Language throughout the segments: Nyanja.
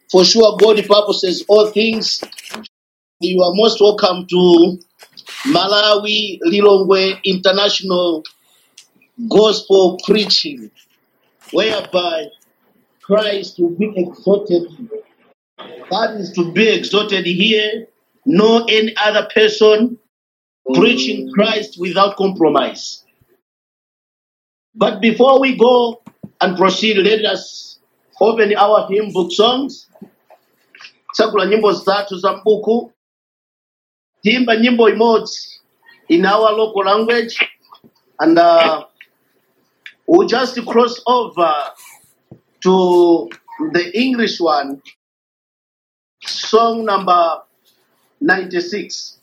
For sure, God purposes all things. You are most welcome to Malawi Lilongwe International Gospel Preaching, whereby Christ will be exalted. God is to be exalted here. No any other person preaching Christ without compromise. But before we go and proceed, let us open our hymn book songs. Chakula nyimbo zitatu za mbuku. Timba nyimbo imodzi in our local language, and we'll just cross over to the English one, song number 96.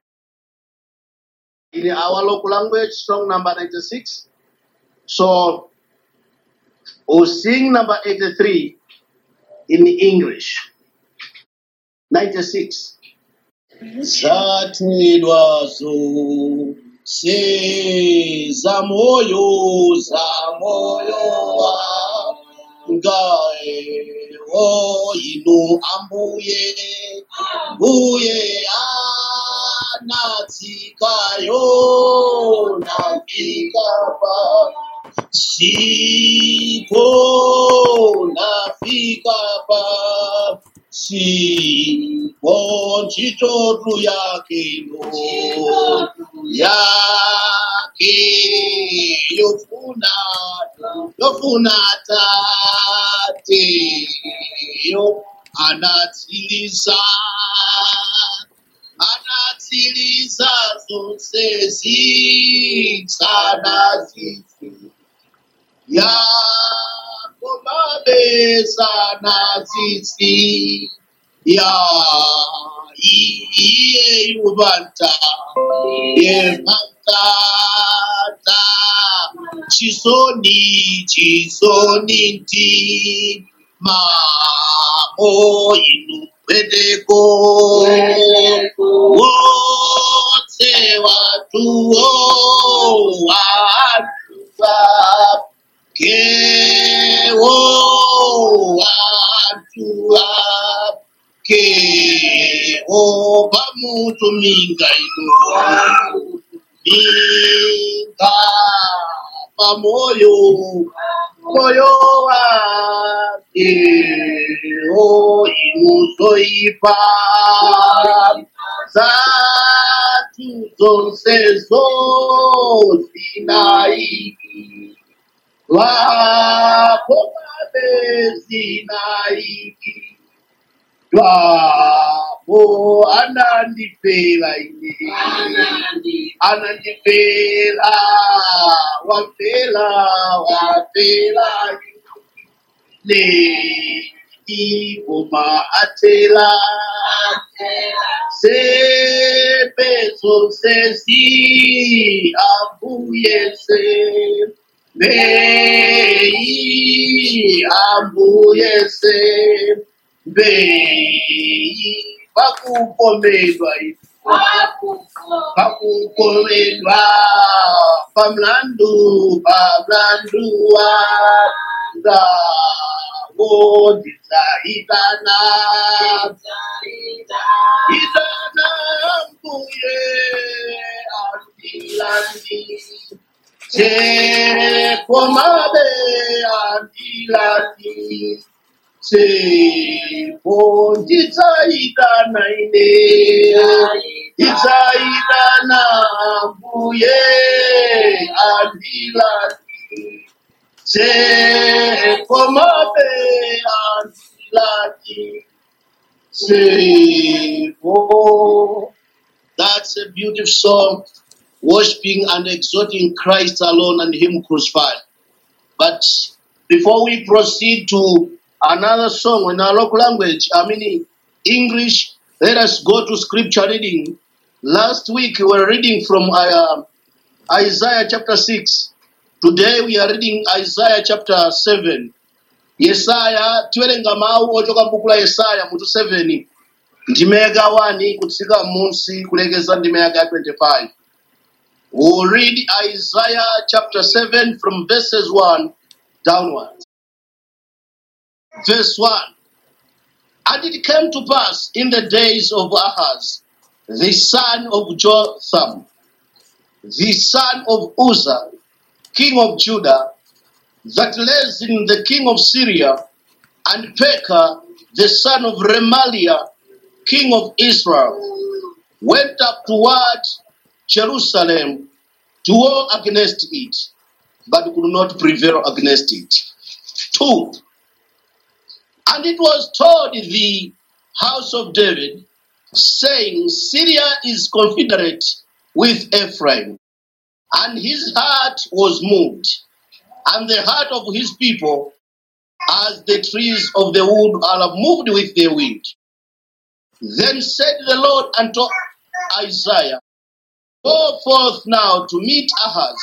In our local language, song number 96. So we'll sing number 83 in English. 96. Zatwidwazo se zamoyo wangae o inu ambuye buye anatsikayo nafikapa sipo nafikapa sipo chitotu yake yofuna tate yo anatsiliza zonse zitsana zizi yakomabesana zizi ya iye yubanta yevantata chisoni nti mamo inu pedeko wote watuo watuwa kewo watuwa kewo pamutu minga ino minga pamoyo wake o inusoipa zatu zonse zinaiki wakomabe zinaiki Wabo anandipela ine anandipela wapela ne iboma atela sepeso sesi abuye se bei abuye se bei bakukomedwa pamlandu wanga wodita itana mbuye andilandi komabe andilandi itana ine itana mbuye andilandi komabe andilandi That's a beautiful song, worshiping and exalting Christ alone and Him crucified. But before we proceed to another song in our local language, English, let us go to scripture reading. Last week we were reading from Isaiah chapter 6. Today we are reading Isaiah chapter 7. Yesaya, tiwerenga mau ochoka mbuku la Yesaya mutu 7. Ndimega 1 kutsika munsi kulegeza ndimega 25. We'll read Isaiah chapter 7 from verses 1 downwards. Verse 1. And it came to pass in the days of Ahaz, the son of Jotham, the son of Uzzah, king of Judah, that Rezin the king of Syria, and Pekah the son of Remaliah, king of Israel, went up toward Jerusalem to war against it, but could not prevail against it. 2. And it was told the house of David, saying, Syria is confederate with Ephraim, and his heart was moved, and the heart of his people, as the trees of the wood are moved with the wind. Then said the Lord unto Isaiah, Go forth now to meet Ahaz,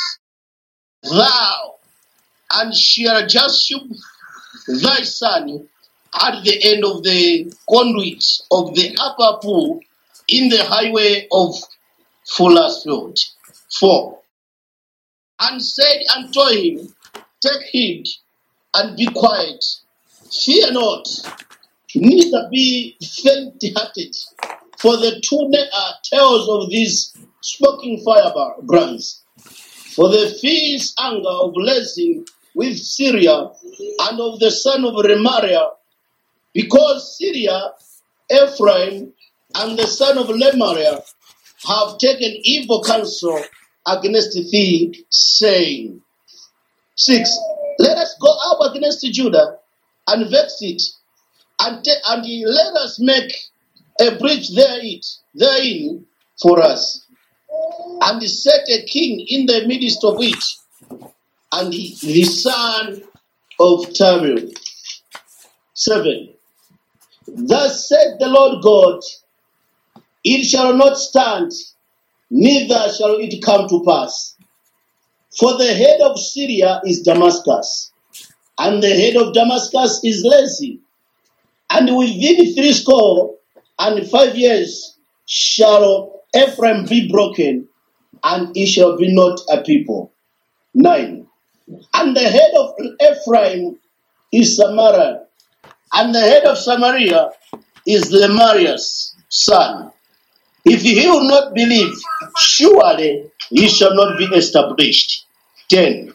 thou and Shear-Jashub thy son, at the end of the conduit of the upper pool in the highway of Fuller's Field. 4. And said unto him, Take heed and be quiet, fear not, neither be faint-hearted, for the two tails of these smoking firebrands, for the fierce anger of Rezin with Syria and of the son of Remaliah, because Syria, Ephraim, and the son of Remaliah have taken evil counsel against thee, saying. 6. Let us go up against Judah and vex it, and let us make a breach therein for us, and set a king in the midst of it, and the son of Tamil. 7. Thus said the Lord God, It shall not stand, neither shall it come to pass. For the head of Syria is Damascus, and the head of Damascus is Rezin. And within 65 years shall Ephraim be broken, and it shall be not a people. 9. And the head of Ephraim is Samaria, and the head of Samaria is Lemariah's son. If he will not believe, surely he shall not be established. 10.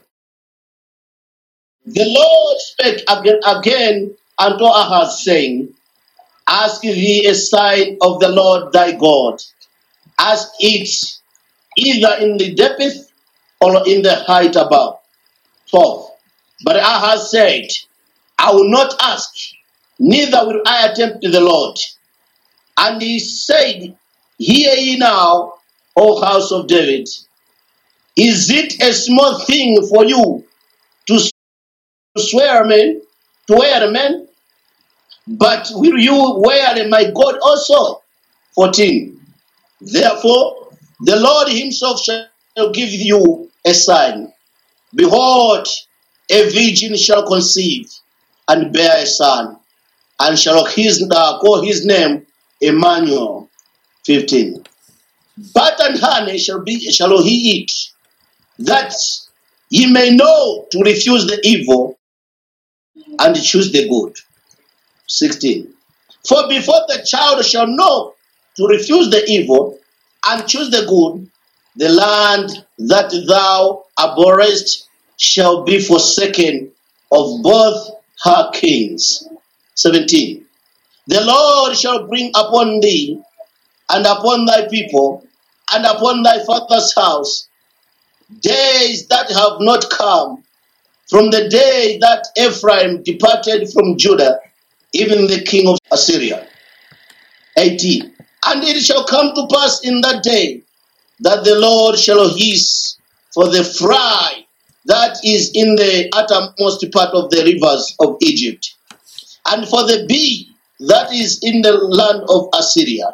The Lord spake again unto Ahaz, saying, Ask thee a sign of the Lord thy God. Ask it either in the depth or in the height above. 12. But Ahaz said, I will not ask, neither will I attempt the Lord. And he said, Hear ye now, O house of David. Is it a small thing for you to swear men, to wear men? But will you wear my God also? 14. Therefore, the Lord himself shall give you a sign. Behold, a virgin shall conceive and bear a son, and shall call his name Emmanuel. 15. Butter and honey shall he eat, that ye may know to refuse the evil and choose the good. 16. For before the child shall know to refuse the evil and choose the good, the land that thou abhorrest shall be forsaken of both her kings. 17. The Lord shall bring upon thee and upon thy people and upon thy father's house days that have not come, from the day that Ephraim departed from Judah, even the king of Assyria. 18. And it shall come to pass in that day that the Lord shall hiss for the fry that is in the uttermost part of the rivers of Egypt, and for the bee that is in the land of Assyria.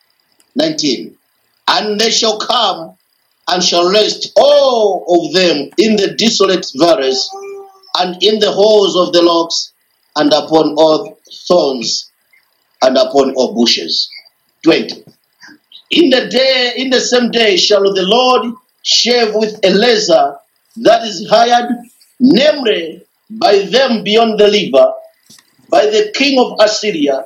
19. And they shall come and shall rest all of them in the desolate valleys, and in the holes of the logs, and upon all thorns, and upon all bushes. 20. In the same day shall the Lord shave with a laser that is hired, namely by them beyond the river, by the king of Assyria,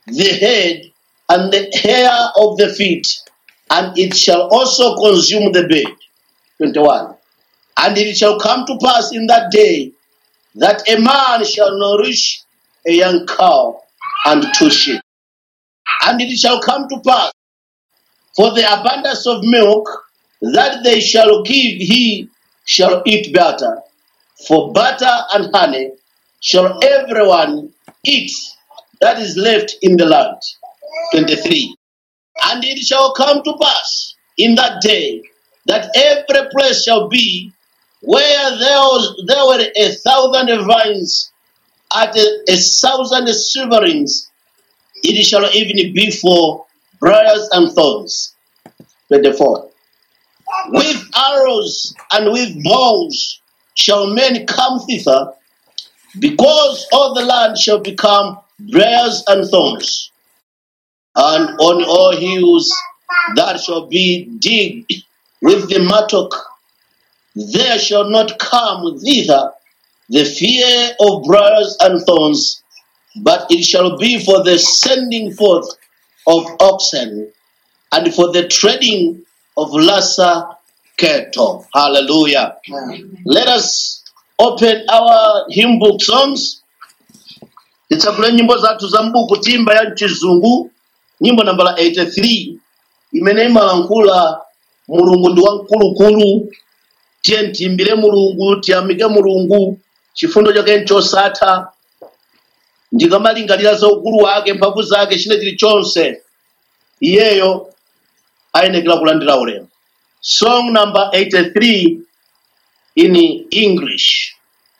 the head and the hair of the feet, and it shall also consume the bed. 21. And it shall come to pass in that day that a man shall nourish a young cow and 2 sheep. And it shall come to pass for the abundance of milk that they shall give, he shall eat butter. For butter and honey shall everyone eat that is left in the land. 23. And it shall come to pass in that day that every place shall be where there were 1,000 vines at 1,000 silverings, it shall even be for briars and thorns. 24. With arrows and with bows shall men come thither, because all the land shall become briars and thorns. And on all hills that shall be digged with the mattock, there shall not come thither the fear of briars and thorns, but it shall be for the sending forth of oxen and for the treading of lesser cattle. Hallelujah. Amen. Let us open our hymn book songs. Tichakule nyimbo zathu za mbuku timba ya chizungu, nyimbo nambala 83, imene imalankhula mulungu ndi wamkulukulu. Tiye ntimbire mulungu, tiyamike mulungu, chifundo chake nchosatha. Ndikamalingalira za ukulu wake, mphamvu zake, chine chilichonse, iyeyo ayenekera kulandira ulemu. Song number 83 in English.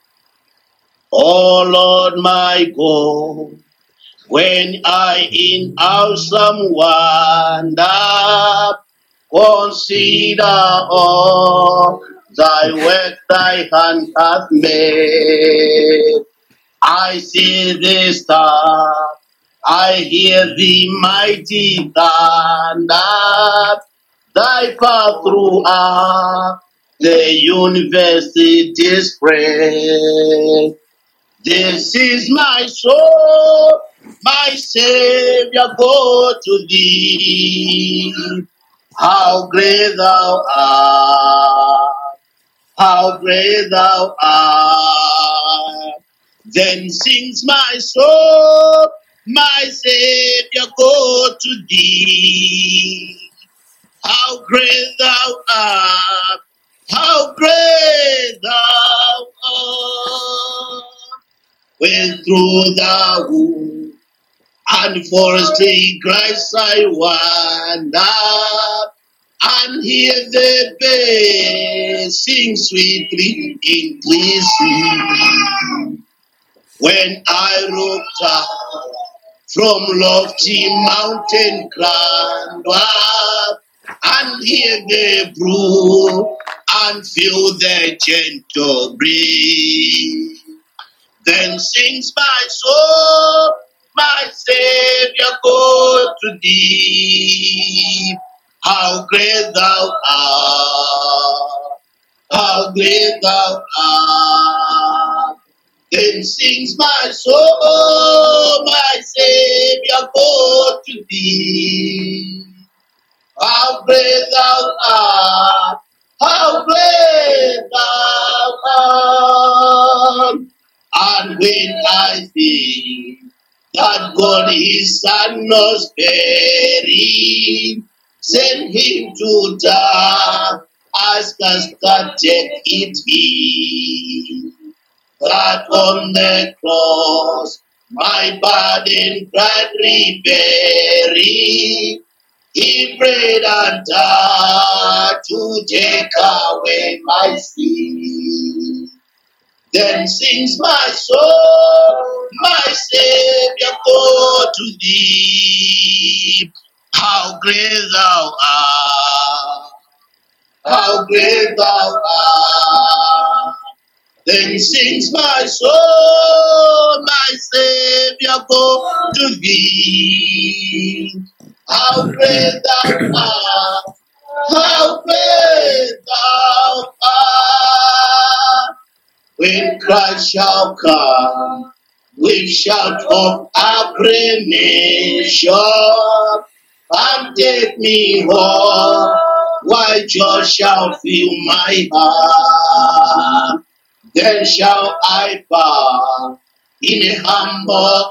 Oh Lord my God, when I in awesome wonder consider all thy work thy hand hath made, I see the star, I hear the mighty thunder, thy path throughout the universe display. This is my soul, my Savior, go to thee. How great thou art, how great thou art. Then sings my soul, my Savior, go to thee. How great thou art, how great thou art. When through the wood and forestry grass I wander, and hear the birds sing sweetly in pleasing. When I looked up from lofty mountain climb and hear the brook and feel the gentle breeze, then sings my soul, my Savior, go to thee. How great thou art, how great thou art. Then sings my soul, my Savior, go to thee. How great thou art, how great thou art. And when I think that God his son was buried, send him to die, as casket it be, that on the cross my burden gladly bearing, he prayed and died to take away my sin. Then sings my soul, my Savior, go to thee. How great thou art, how great thou art. Then sings my soul, my Savior, go to thee. How great thou art, how great thou art. When Christ shall come, with shout of acclamation, and take me home, while joy shall fill my heart. Then shall I bow in a humble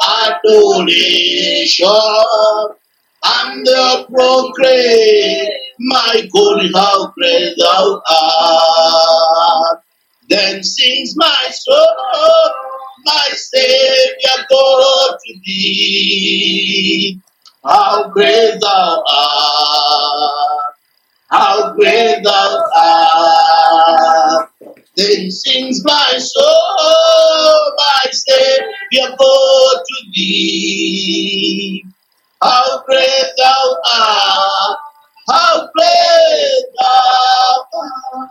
adoration, and proclaim, my God, how great thou art. Then sings my soul, my Savior God to thee. How great thou art, how great thou art. Then sings my soul, my Savior God to thee. How great thou art, how great thou art.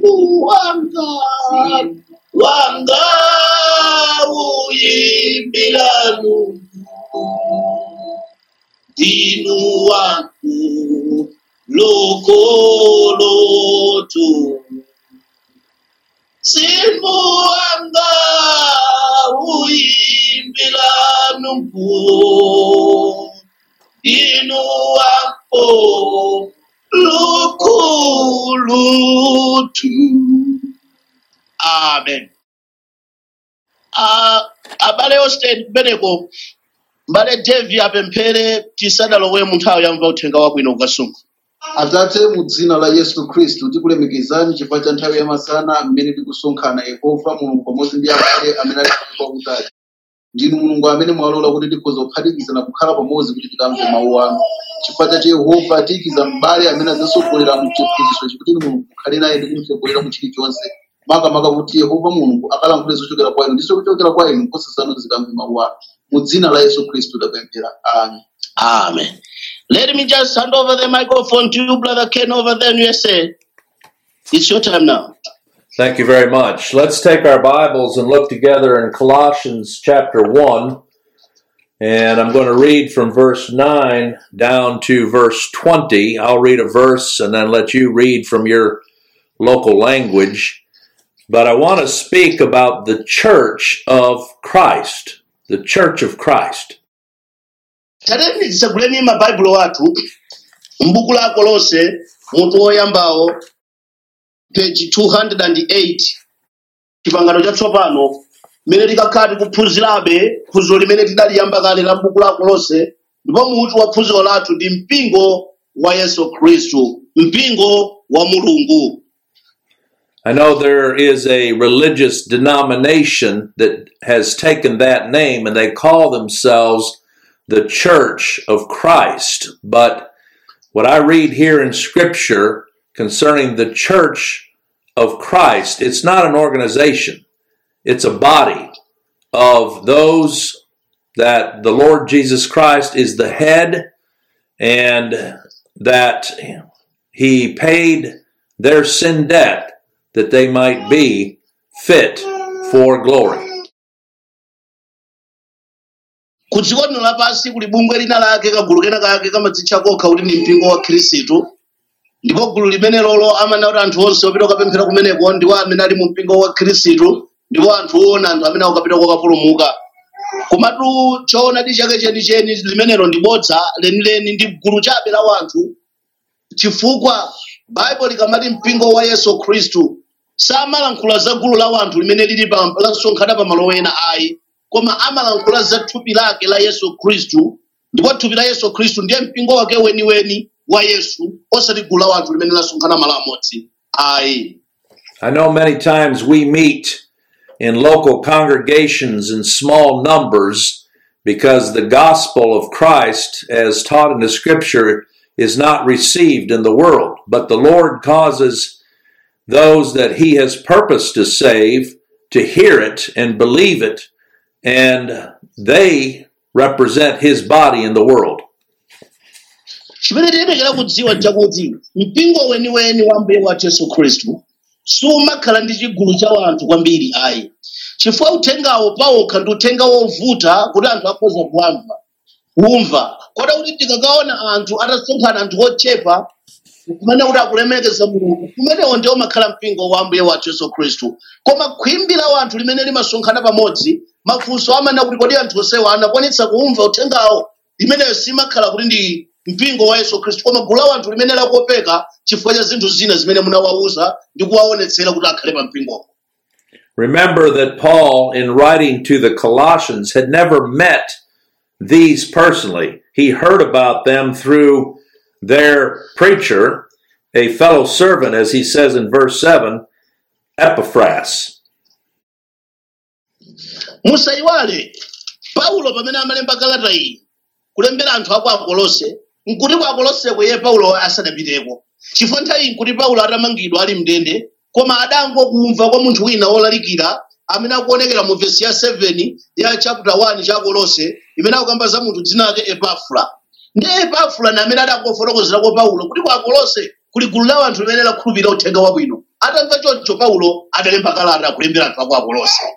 Wanga uyimbila dinu wangu lokolotu. Simu wanga uyimbila dinu wangu lokolotu. Amen. Abale osted beneko mbale Devi apemphere tisadalowe mu nthawi yamva uthenga wabwino ukasunga. Atate mu dzina la Yesu Kristu tikulemekezani chifukwa cha nthawi ya masana mmene tikusonkhana Yehova Mulungu pamodzi ndi abale amene ali kutali. Ndinu Mulungu amene mwalola kuti tikhoza kuphatikizana kukhala pamodzi kuti tikamve mawu anu. Chifukwa cha Yehova tikiza mbale amene azisogolera mu chiphunzitso chikuti Mulungu mukhale naye ndi kumsogolera mu chilichonse. Maka kuti Yehova Mulungu akalankhule zochokera kwa inu ndiso kuchokera kwa inu nkhosa zanu zikamve mawu anu. Mu dzina la Yesu Kristu tapemphera. Amen. Amen. Let me just hand over the microphone to you, Brother Ken, over there in USA. It's your time now. Thank you very much. Let's take our Bibles and look together in Colossians chapter 1. And I'm going to read from verse 9 down to verse 20. I'll read a verse and then let you read from your local language. But I want to speak about the church of Christ. The church of Christ. Tareni tisaguleni mabaibulo watu mbuku la Kolose mutu woyambawo page 208 chipangano chatsopano mene tikakhala kuphunzirabe phunziro limene tidaliyamba kale la mbuku la Kolose ndipo mutu wa phunziro lathu ndi mpingo wa Yesu Kristu, mpingo wa Mulungu. I know there is a religious denomination that has taken that name and they call themselves the Church of Christ. But what I read here in Scripture concerning the Church of Christ, it's not an organization. It's a body of those that the Lord Jesus Christ is the head and that He paid their sin debt that they might be fit for glory. Kudzikono lapasi kuli bungwe lina lake kagulu kena kake kamadzitcha kokha kuti ndi mpingo wa Khristu. Ndipo gulu limene lolo amana kuti anthu onse opita kapemphera kumeneko ndiwo amene ali mu mpingo wa Khristu, ndipo anthu ona anthu amene akapita kokapulumuka. Komatu choonadi chake chenicheni limenelo ndi bodza lenileni ndi gulu chabe la wanthu. Chifukwa Bible likamati mpingo wa Yesu Kristu samalankhula za gulu la wanthu limene lili lasonkhana pa malo ena ayi, koma amalankhula za thupi lake la Yesu Kristu, ndipo thupi la Yesu Kristu ndiye mpingo wake weniweni wa Yesu, osati gulu la wanthu limene lasonkhana malo amodzi ayi. I know many times we meet in local congregations in small numbers because the gospel of Christ, as taught in the Scripture, is not received in the world. But the Lord causes those that He has purposed to save to hear it and believe it, and they represent His body in the world. Chimene tiyenera kudziwa chakuti mpingo weniweni wa Mbuye wathu Yesu Khristu sumakhala ndi chigulu cha wanthu kwambiri ayi. Chifukwa uthengawo pawokha ndi uthenga wovuta kuti anthu akhoza kumva. Kodi kuti tikakaona anthu atasonkhana anthu ochepa kumene kuti akulemekeza Mulungu, kumenewo ndiwo makhala mpingo wa Mbuye wathu Yesu Khristu. Koma khwimbi la wanthu limene limasonkhana pamodzi mafunso amanena kuti kodi anthu onsewa anakwanitsa kumva uthengawo. Imeneyo simakhala kuti ndi mpingo wa Yesu Khristu, koma gulu la anthu limene lakopeka chifukwa cha zinthu zina zimene munawawuza ndi kuwaonetsera kuti akhale pa mpingopo. Remember that Paul, in writing to the Colossians, had never met these personally. He heard about them through their preacher, a fellow servant, as he says in verse 7, Epaphras. Musayiwale, Paulo pamene amalemba kalata iyi kulembera anthu aku Akolose, nkuti ku Akolose kweye Paulo asanapiteko. Chifukwa nthawi nkuti Paulo atamangidwa ali mndende, koma adangokumva kwa munthu wina wolalikira amene akuonekera mu vesi ya 7 ya chapter 1 cha Kolose, imene akukamba za munthu dzina lake Epafra. Ndi Epafra na amene adangofotokozera kwa Paulo kuti ku Akolose kuli gulu la anthu limene lakhulupirira uthenga wabwino. Atamva choncho Paulo adalemba kalata kulembera anthu aku Akolose.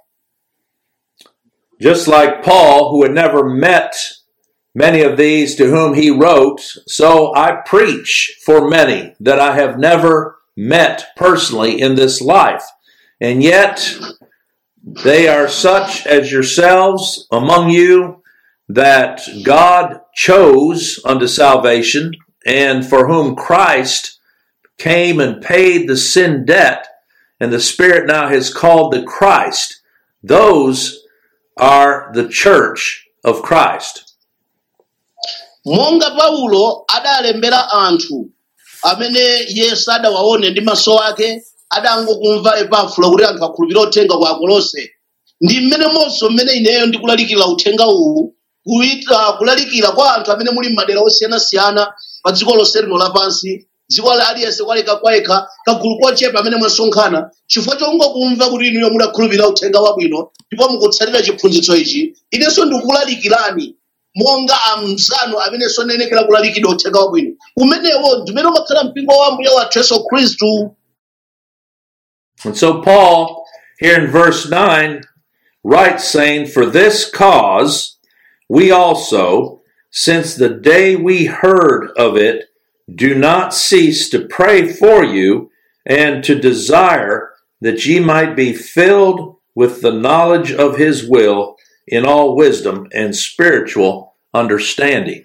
Just like Paul, who had never met many of these to whom he wrote, so I preach for many that I have never met personally in this life. And yet, they are such as yourselves among you that God chose unto salvation, and for whom Christ came and paid the sin debt, and the Spirit now has called the Christ. Those are the church of Christ. Monga Paulo adalembera anthu amene Yesu adawaone ndi maso ake, adangokumva Epafra kuti anthu akhulupirira uthenga kwa Akolose. Ndi mmenemonso mmene ineyo ndikulalikira uthenga uwu, kulalikira kwa anthu amene muli m'madera osiyanasiyana pa dziko lonse lino lapansi, dziko aliyense kwaleka kwayekha, kagulu kochepa amene mwasonkhana, chifukwa chongokumva kuti inuyo mudakhulupirira uthenga wabwino ndipo mukutsatira chiphunzitso ichi. Inenso ndikulalikirani monga amzanu amenenso nenekera kulalikidwa uthenga wabwino. Umenewo ndimene umakhala mpingo wa Ambuye wathu Yesu Khristu. And so Paul, here in verse 9, writes saying, "For this cause we also, since the day we heard of it, do not cease to pray for you and to desire that ye might be filled with the knowledge of his will in all wisdom and spiritual understanding."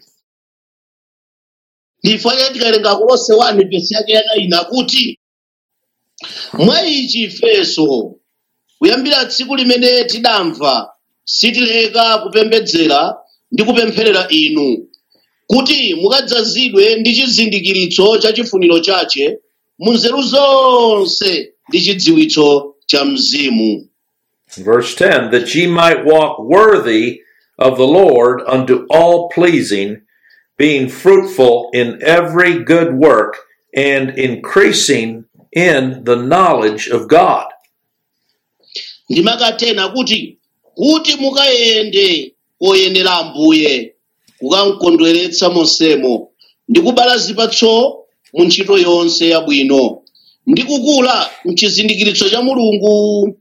Ndifanye tikalenga Kolose 1 vesi yake ya 9 akuti, mwa ichi ifenso kuyambira tsiku limene tidamva sitileka kupembedzera ndi kupempherera inu kuti mukadzazidwe ndi chizindikiritso cha chifuniro chache mu nzeru zonse ndi chidziwitso cha Mzimu. Verse 10, that ye might walk worthy of the Lord unto all pleasing, being fruitful in every good work and increasing in the knowledge of God. Ndimakatena kuti mukayende oyenera Ambuye, kukamkondweretsa monsemo, ndi kubala zipatso mu ntchito yonse yabwino, ndi kukula mchizindikiritso cha Mulungu.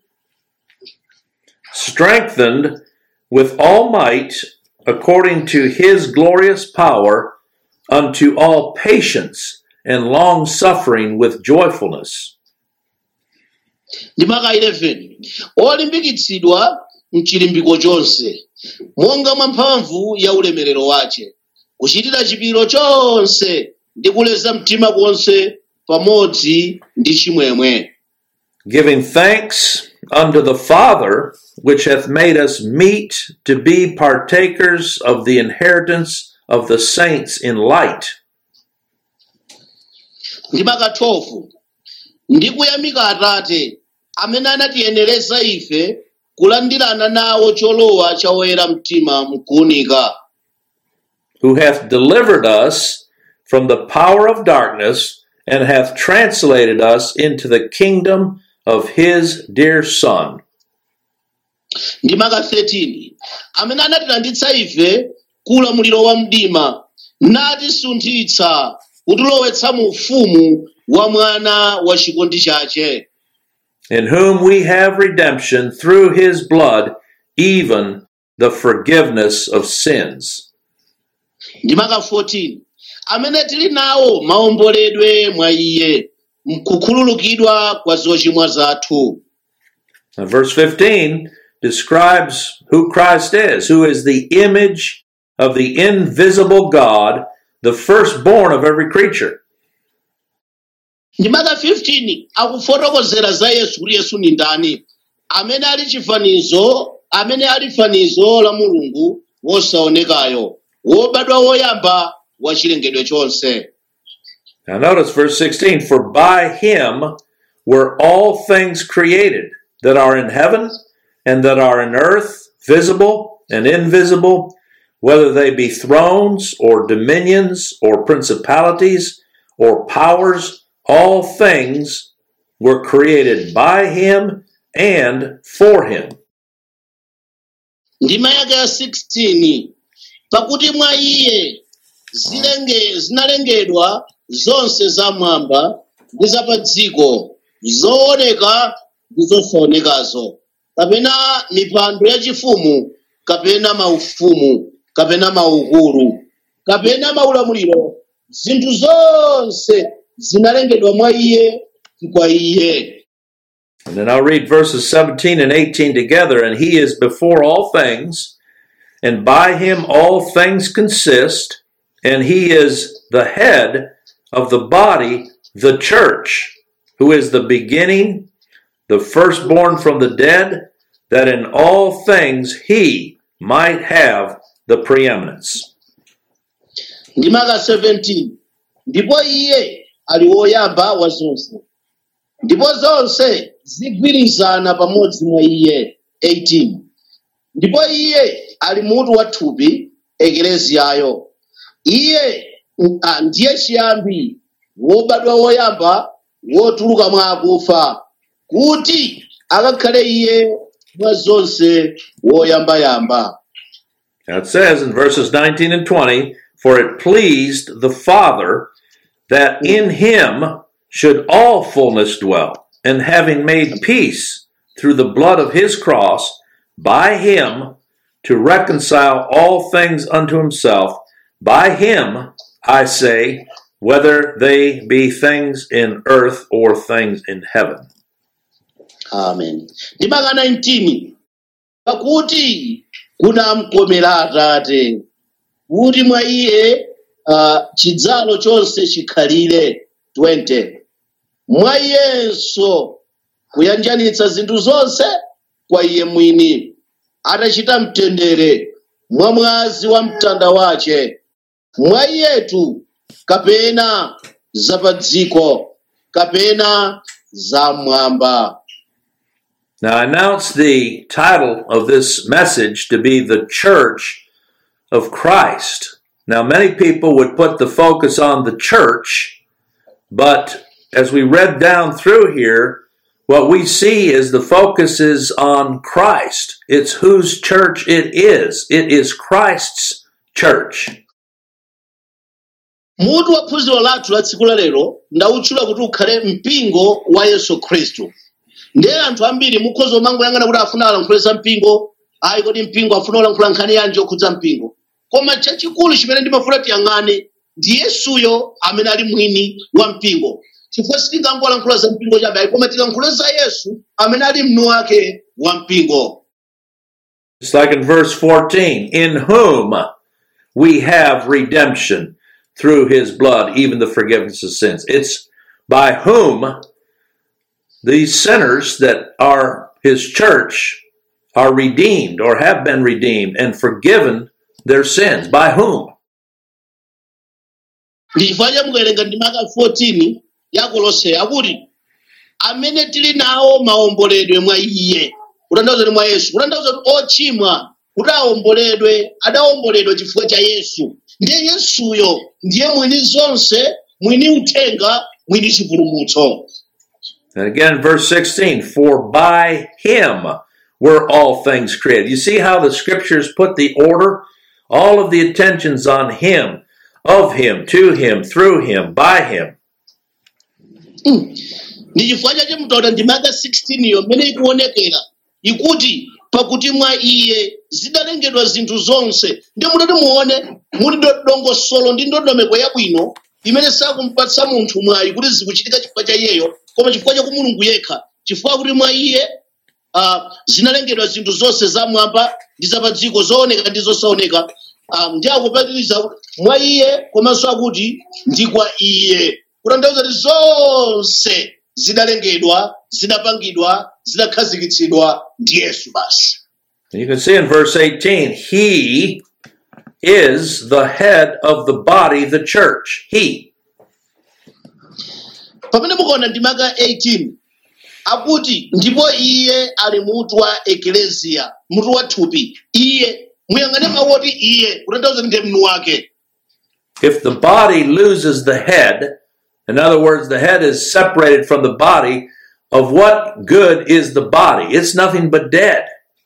Strengthened with all might according to his glorious power unto all patience and long suffering with joyfulness. Ndimaka 11, olimbikitsidwa mchilimbiko chonse, monga mwa mphamvu ya ulemerero wache, kuchitira chipiro chonse ndi kuleza mtima konse pamodzi ndi chimwemwe. Giving thanks unto the Father, which hath made us meet to be partakers of the inheritance of the saints in light. Ndimaka 12, ndi kuyamika Atate amene anatiyenereza ife kulandirana nawo cholowa cha oyera mtima mkuunika. Who hath delivered us from the power of darkness and hath translated us into the kingdom of his dear Son. Ndimaka 13, amene anatilanditsa ife kulamuliro wa mdima natisunthitsa kutilowetsa mu ufumu wa mwana wa chikondi chache. In whom we have redemption through his blood, even the forgiveness of sins. Ndimaka 14, amene tili nawo maomboledwe mwa iye, mkukhululukidwa kwa zochimwa zathu. And verse 15, describes who Christ is, who is the image of the invisible God, the firstborn of every creature. Ndimaka 15 akufotokozera za Yesu kuti Yesu ni ndani, amene ali chifanizo, amene ali fanizo la Mulungu wosaonekayo, wobadwa woyamba wa chilengedwe chonse. Now notice verse 16, for by him were all things created that are in heaven and that are in earth, visible and invisible, whether they be thrones or dominions or principalities or powers, all things were created by him and for him. Ndima yake ya 16, pakuti mwa iye zinalengedwa zonse zamwamba ndi zapadziko, zooneka ndi zosaonekazo, kapena mipando yachifumu, kapena maufumu, kapena maukulu, kapena maulamuliro, zinthu zonse zinalengedwa mwa iye kwa iye. And then I'll read verses 17 and 18 together. And he is before all things, and by him all things consist, and he is the head of the body, the church, who is the beginning, the firstborn from the dead, that in all things he might have the preeminence. Ndimaka 17, ndipo iye ali woyamba wa zonse, ndipo zonse zigwirizana pamodzi mwa iye. 18, ndipo iye ali mutu wa thupi, ekleziyayo. Iye ndiye chiyambi, wobadwa woyamba, wotuluka mwa akufa, kuti akakhale iye mwa zonse woyambayamba. Now it says in verses 19 and 20, for it pleased the Father that in him should all fullness dwell, and having made peace through the blood of his cross, by him to reconcile all things unto himself, by him, I say, whether they be things in earth or things in heaven. Amen. Ndimaka 19, pakuti kunamkomera Atate kuti mwa iye chidzalo chonse chikhalire. 20, mwa iyenso kuyanjanitsa zinthu zonse kwa iye mwini, atachita mtendere mwa mwazi wa mtanda wace, mwa iyetu kapena zapadziko kapena zamwamba. Now I announce the title of this message to be the Church of Christ. Now many people would put the focus on the church, but as we read down through here, what we see is the focus is on Christ. It's whose church it is. It is Christ's church. Mutu wa phunziro lathu la tsiku la lero ndawutchula kuti ukhale mpingo wa Yesu Khristu. Ndiye anthu ambiri mukhoza umangoyang'ana kuti afuna alankhule za mpingo, ayi kodi mpingo afuna ulankhula nkhani yanji yokhudza mpingo. Koma chachikulu chimene ndimafuna tiyang'ane ndi Yesuyo amene ali mwini wa mpingo. Chifukwa sitingangolankhula za mpingo chabe, koma tilankhule za Yesu amene ali mwini wake wa mpingo. It's like in verse 14, in whom we have redemption through his blood, even the forgiveness of sins. It's by whom these sinners that are his church are redeemed or have been redeemed and forgiven their sins. By whom? Ndifanya mukawerenga ndimaka 14 ya Kolose akuti amene tili nawo maomboledwe mwa iye. Kutanthauza mwa Yesu. Kutanthauza kuti ochimwa kuti aomboledwe, adaomboledwa chifukwa cha Yesu. Ndiye Yesuyo ndiye mwini zonse, mwini uthenga, mwini chipulumutso. And again, verse 16, for by him were all things created. You see how the scriptures put the order? All of the attention's on him, of him, to him, through him, by him. Ndi chifukwa chake mutaona ndimaka 16 yo mmene ikuonekera ikuti pakuti mwa iye zidalengedwa zinthu zonse. Ndiye mutati muone muli dongosolo ndi ndondomeko yabwino imene sakumpatsa munthu mwayi kuti zikuchitika chifukwa cha iyeyo, koma chifukwa cha Mulungu yekha, chifukwa kuti mwa iye zinalengedwa zinthu zonse zamwamba ndi zapadziko, zooneka ndi zosaoneka, ndi akupatiriza mwa iye komanso akuti ndi kwa iye. Kutanthauza kuti zonse zinalengedwa, zinapangidwa, zinakhazikitsidwa ndi Yesu basi. You can see in verse 18, he is the head of the body, the church. He. Pamene mukaona ndimaka 18 akuti ndipo iye ali mutu wa eklesia, mutu wa thupi. Iye muyang'ane mawu oti iye kutanthauza ndi mnu wake. If the body loses the head, in other words, the head is separated from the body, of what good is the body? It's nothing but dead.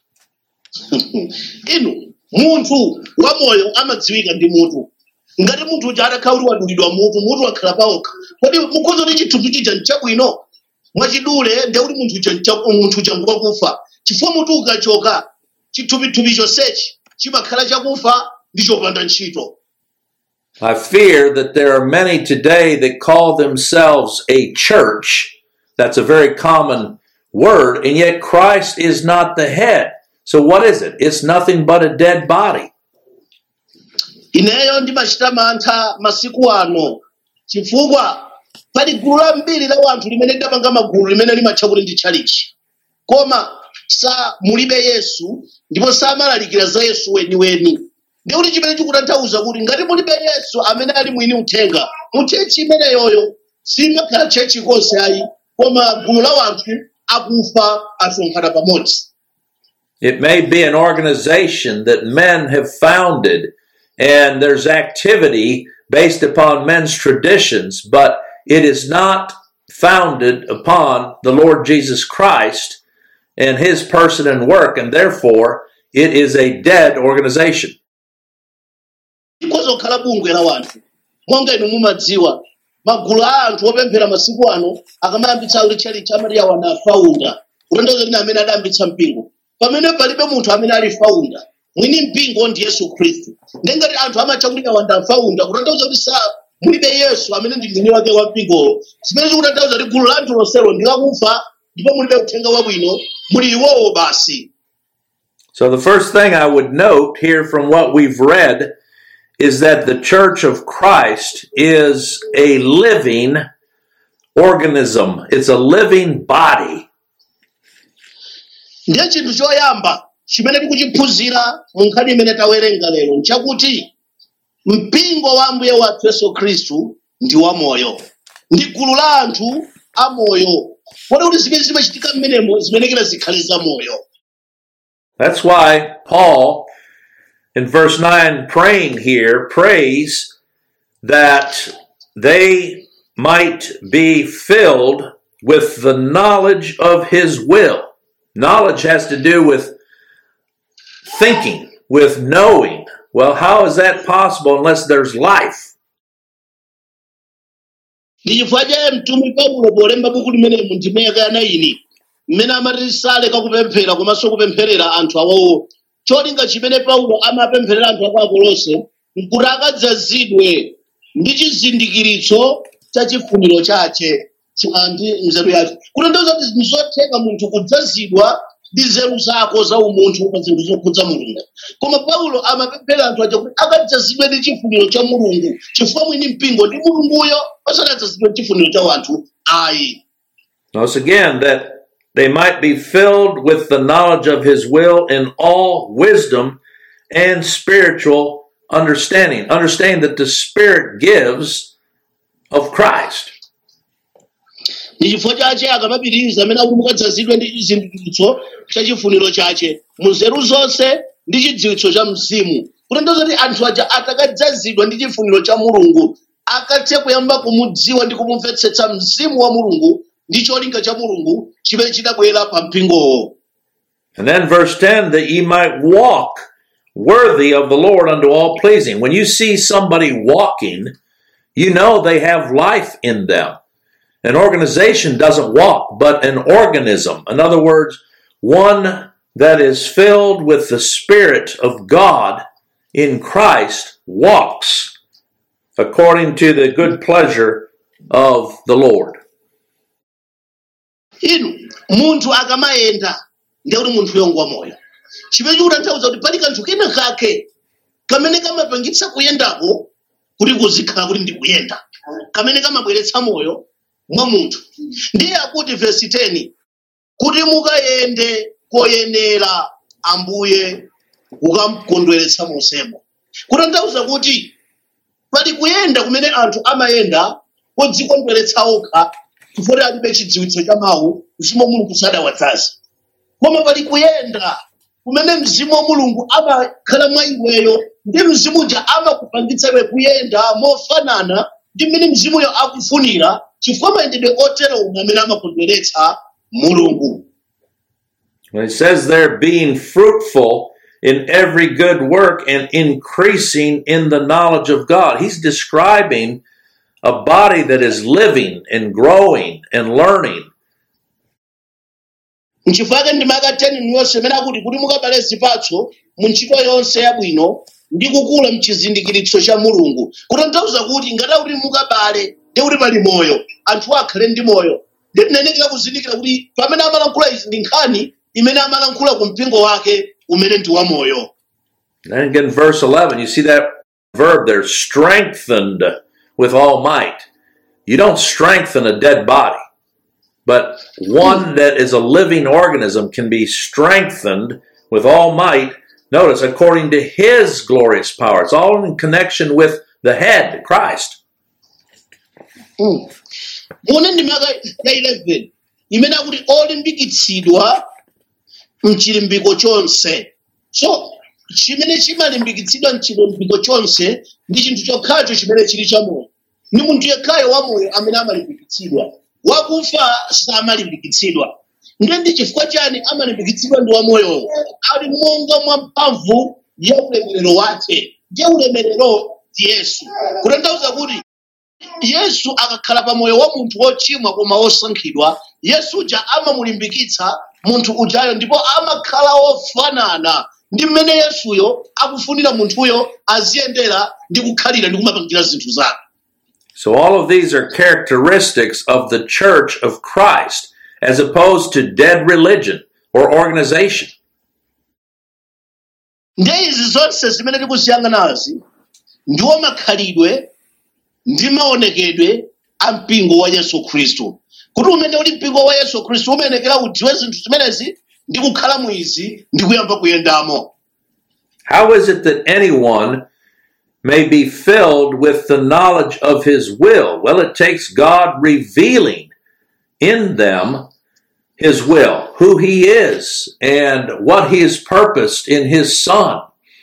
Inu munthu wa moyo amadziwika ndi mutu. Ngati munthu uja atakhala kuti wadulidwa mutu wakhala pawokha, kodi mukhoza kuti chithupsi chija nchabwino mwachidule ndi kuti munthu uja ngwakufa. Chifukwa mutu ukachoka chithupithupi chonsechi chimakhala chakufa ndi chopanda ntchito. I fear that there are many today that call themselves a church. That's a very common word, and yet Christ is not the head. So what is it? It's nothing but a dead body. Ineyo ndimachita mantha masiku ano chifukwa pali gulu lambiri la wanthu limene lidapanga magulu limene limatcha kuti ndi tchalichi, koma mulibe Yesu ndipo samalalikira za Yesu weniweni. Ndi kuti chimene chikutanthauza kuti ngati mulibe Yesu amene ali mwini uthenga, mutchechi imeneyoyo simakhala tchechi konse ayi, koma gulu la wanthu akufa asonkhana pamodzi. It may be an organization that men have founded, and there's activity based upon men's traditions, but it is not founded upon the Lord Jesus Christ and his person and work, and therefore it is a dead organization. Ikozokhala bungwe la wanthu monga inu mumadziwa magulu a anthu opemphera masiku ano akamayambitsa kuti tchalichi amati awa na founder, kutanthauza kuti amene adayambitsa mpingo, pamene palibe munthu amene ali founder. Mwini mpingo ndi Yesu Khristu. Ngati anthu amatcha kuti awa ndi founder, kutanthauza kuti mulibe Yesu amene ndi mwini wake wa mpingo. Zimene zikutanthauza kuti gulu la anthu lonselo ndi lakufa ndipo mulibe uthenga wabwino, muli iwowo basi. So the first thing I would note here from what we've read is that the Church of Christ is a living organism. It's a living body. Ndiye chinthu choyamba chimene tikuchiphunzira mu nkhani imene tawerenga lero nchakuti mpingo wa Ambuye wathu Yesu Khristu ndi wamoyo, ndi gulu la anthu amoyo. Kodi kuti zimene zimachitika mmenemo zimenekera zikhale za moyo. That's why Paul, in verse 9, praying here, prays that they might be filled with the knowledge of his will. Knowledge has to do with thinking, with knowing. Well, how is that possible unless there's life? Ndichifukwa mtumwi Paulo polemba buku limene mundimeka anaini mmene amatisale kakupemphera komanso kupempherera anthu awowo. Cholinga chimene Paulo amapempherera anthu ako Akolose nkuti akadzazidwe ndi chizindikiritso cha chifuniro chache ndi nzeru yake. Kutanthauza kuti ndizotheka munthu kudzazidwa ndi nzeru zako za umunthu pa zinthu zokhudza Mulungu. Koma Paulo amapemphera anthu aja kuti akadzazidwe ndi chifuniro cha Mulungu, chifukwa mwini mpingo ndi Mulunguyo asanadzazidwe ndi chifuniro cha wanthu ayi. Notice again that they might be filled with the knowledge of his will in all wisdom and spiritual understanding. Understand that the Spirit gives of Christ. Ndi chifukwa chache akamapitiriza amene akuti mukadzazidwe ndi chizindikiritso cha chifuniro chache mu nzeru zonse ndi chidziwitso cha mzimu. Kutanthauza kuti anthu aja atakadzazidwa ndi chifuniro cha Mulungu akathe kuyamba kumudziwa ndi kumumvetsetsa mzimu wa Mulungu ndi cholinga cha Mulungu chimene chidabwera pa mpingowo. And then verse 10, that ye might walk worthy of the Lord unto all pleasing. When you see somebody walking, you know they have life in them. An organization doesn't walk, but an organism. In other words, one that is filled with the Spirit of God in Christ walks according to the good pleasure of the Lord. Inu munthu akamayenda ndiye kuti munthuyo ngwa moyo. Chimene chikutanthauza kuti pali kanthu kena kake kamene kamapangitsa kuyendako kuti kuzikhala kuti ndikuyenda, kamene kamabweretsa moyo mwa munthu. Ndiye akuti verse 10 kuti mukayende koyenera Ambuye kukamukondweretsa monsemo. Kutanthauza kuti pali kuyenda kumene anthu amayenda kodzikondweretsa okha chifukwa alibe chidziwitso cha mawu, mzimu wa Mulungu sadawadzaza. Koma pali kuyenda kumene mzimu wa Mulungu amakhala mwa iweyo, ndi mzimu uja amakupangitsa iwe kuyenda mofanana ndi mmene mzimuyo akufunira, chifukwa mayendedwe otero amene amakondweretsa Mulungu. When it says there, being fruitful in every good work and increasing in the knowledge of God, he's describing a body that is living and growing and learning. Nchifukwa ndimaka 10 niyonse imene akuti kuti mukabale zipatso mu ntchito yonse yabwino ndi kukula mchizindikiritso cha Mulungu. Kutanthauza kuti ngati kuti mukabale ndi kuti pali moyo, anthu akhale ndi moyo. Ndi tinenekera kuzindikira kuti pamene amalankhula izi ndi nkhani imene amalankhula ku mpingo wake umene ndi wa moyo. And again, in verse 11, you see that verb there, strengthened with all might. You don't strengthen a dead body, but one that is a living organism can be strengthened with all might. Notice, according to his glorious power. It's all in connection with the head, Christ. Mune ndimaka ya 11 imene akuti olimbikitsidwa mchilimbiko chonse. So chimene chimalimbikitsidwa mchilimbiko chonse ndi chinthu chokhacho chimene chili cha moyo. Ni munthu yekhayo wa moyo amene amalimbikitsidwa. Wakufa samalimbikitsidwa. Ndi chifukwa chani amalimbikitsidwa ndi wa moyo? Ali monga mwa mphamvu ya ulemerero wake. Ndiye ulemerero ndi Yesu. Kutanthauza kuti Yesu akakhala pa moyo wa munthu wochimwa koma wosankhidwa, Yesu uja amamulimbikitsa munthu ujayo ndipo amakhala ofanana ndi mmene Yesuyo akufunira munthuyo aziyendera ndi kukhalira ndi kumapangira zinthu zake. So all of these are characteristics of the church of Christ, as opposed to dead religion or organization. Ndiye izi zonse zimene tikusiyang'anazi ndiwo makhalidwe ndi maonekedwe a mpingo wa Yesu Khristu. Kuti umene uli mpingo wa Yesu Khristu umenekera udziwe zinthu zimenezi ndi kukhala mwizi ndi kuyamba kuyendamo. How is it that anyone may be filled with the knowledge of his will? Well, it takes God revealing in them his will, who he is, and what he has purposed in his Son.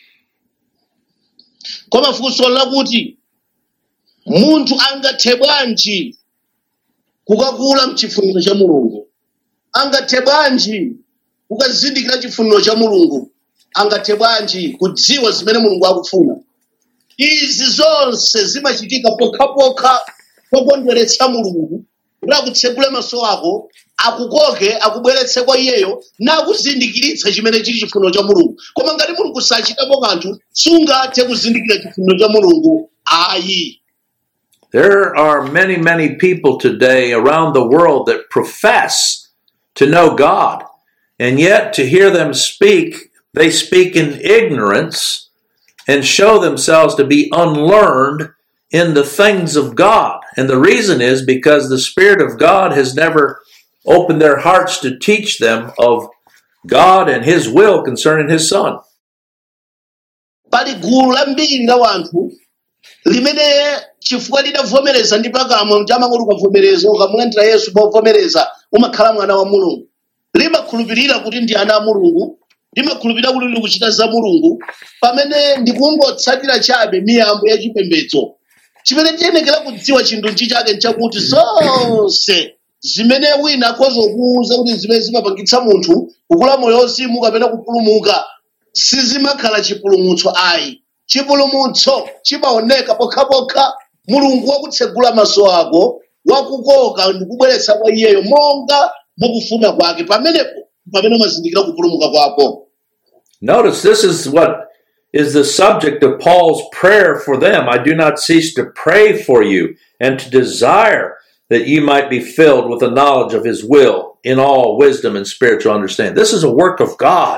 Koma funso lakuti munthu angathe bwanji kukakula mchifuniro cha Mulungu? Angathe bwanji kukazindikira chifuniro cha Mulungu? Angathe bwanji kudziwa zimene Mulungu akufuna? Izi zonse zimachitika pokhapokha pokondweretsa Mulungu, kuti akutsekule maso ako, akukoke, akubweretse kwa iyeyo, nakuzindikiritsa chimene chili chifuniro cha Mulungu. Koma ngati Mulungu sachitapo kanthu, sungathe kuzindikira chifuniro cha Mulungu ayi. There are many, many people today around the world that profess to know God, and yet to hear them speak, they speak in ignorance and show themselves to be unlearned in the things of God. And the reason is because the Spirit of God has never opened their hearts to teach them of God and his will concerning his Son. Pali gulu lambiri la wanthu limene chifukwa lidavomereza ndi pakamwa mchamangoti ukavomereza ukamulandira Yesu movomereza umakhala mwana wa Mulungu, limakhulupirira kuti ndi ana a Mulungu, limakhulupirira kuti lili kuchita za Mulungu, pamene ndikungotsatira chabe miyambo ya chipembedzo. Chimene tiyenekera kudziwa chinthu chake nchakuti zonse zimene wina akozokuuza kuti zimene zimapangitsa munthu kukula moyo wauzimu kapena kupulumuka sizimakhala chipulumutso ayi. Chipulumutso chimaoneka pokhapokha Mulungu wakutsegula maso ako, wakukoka ndi kubweretsa kwa iyeyo monga mukufuna kwake, pamene umazindikira kupulumuka kwako. Notice this is what is the subject of Paul's prayer for them. I do not cease to pray for you and to desire that you might be filled with the knowledge of his will in all wisdom and spiritual understanding. This is a work of God.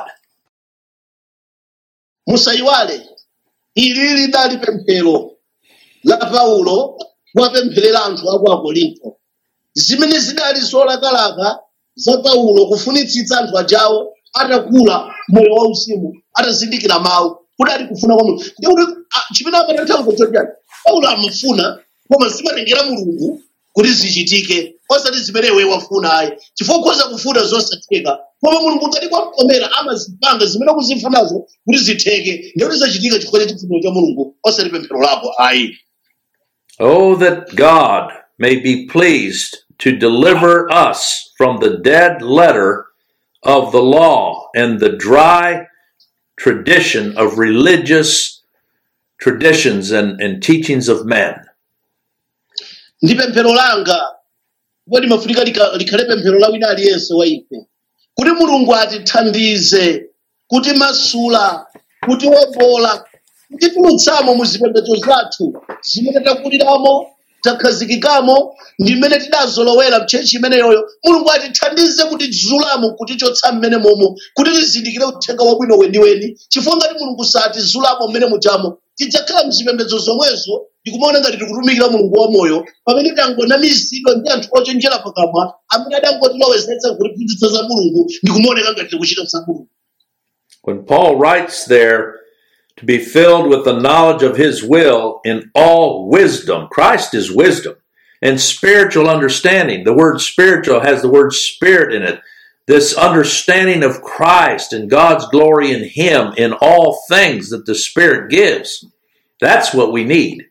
Musayiwale, ili lidali pemphero la Paulo wapempherera anthu aku Akorinto. Zimene zidali zolakalaka za Paulo kufunitsitsa anthu ajawo atakula moyo wauzimu, atazindikira mawu, kudali kufuna kwa Mulungu. Ndikuti chimene amatanthauza choti Paulo amafuna koma zimatengera Mulungu kuti zichitike, osati zimene iwe wafuna ayi. Chifukwa ukhoza kufuna zosatheka, koma Mulungu ngati kwakomera amazipanga zimene ukuzifunazo kuti zitheke, ndikuti zachitika chifukwa cha chifuniro cha Mulungu, osati pemphero lako ayi. Oh, that God may be pleased to deliver us from the dead letter of the law and the dry tradition of religious traditions and teachings of men. Ndi pemphero langa kuti mafunika likhale pemphero la wina aliyense wa ife, kuti Mulungu atithandize kuti masula, kuti wombola, kuti tulutsamo mu zipembedzo zathu zimene takuliramo, takhazikikamo, ndi mmene tidazolowera mchechi imeneyoyo. Mulungu atithandize kuti tizulamo, kuti chotsa mmene momo, kuti tizindikire uthenga wabwino weniweni. Chifukwa ngati Mulungu satizulamo mmene muchamo, tidzakhala mzipembedzo zomwezo ndikumaona ngati tikutumikira Mulungu wamoyo, pamene tangonamizidwa ndi anthu ochenjera pakamwa amene adangotilowezetsa kutiphunzitsa za Mulungu, ndikumaoneka ngati tikuchita za Mulungu. When Paul writes there to be filled with the knowledge of his will in all wisdom, Christ is wisdom, and spiritual understanding. The word spiritual has the word spirit in it. This understanding of Christ and God's glory in him in all things that the Spirit gives. That's what we need.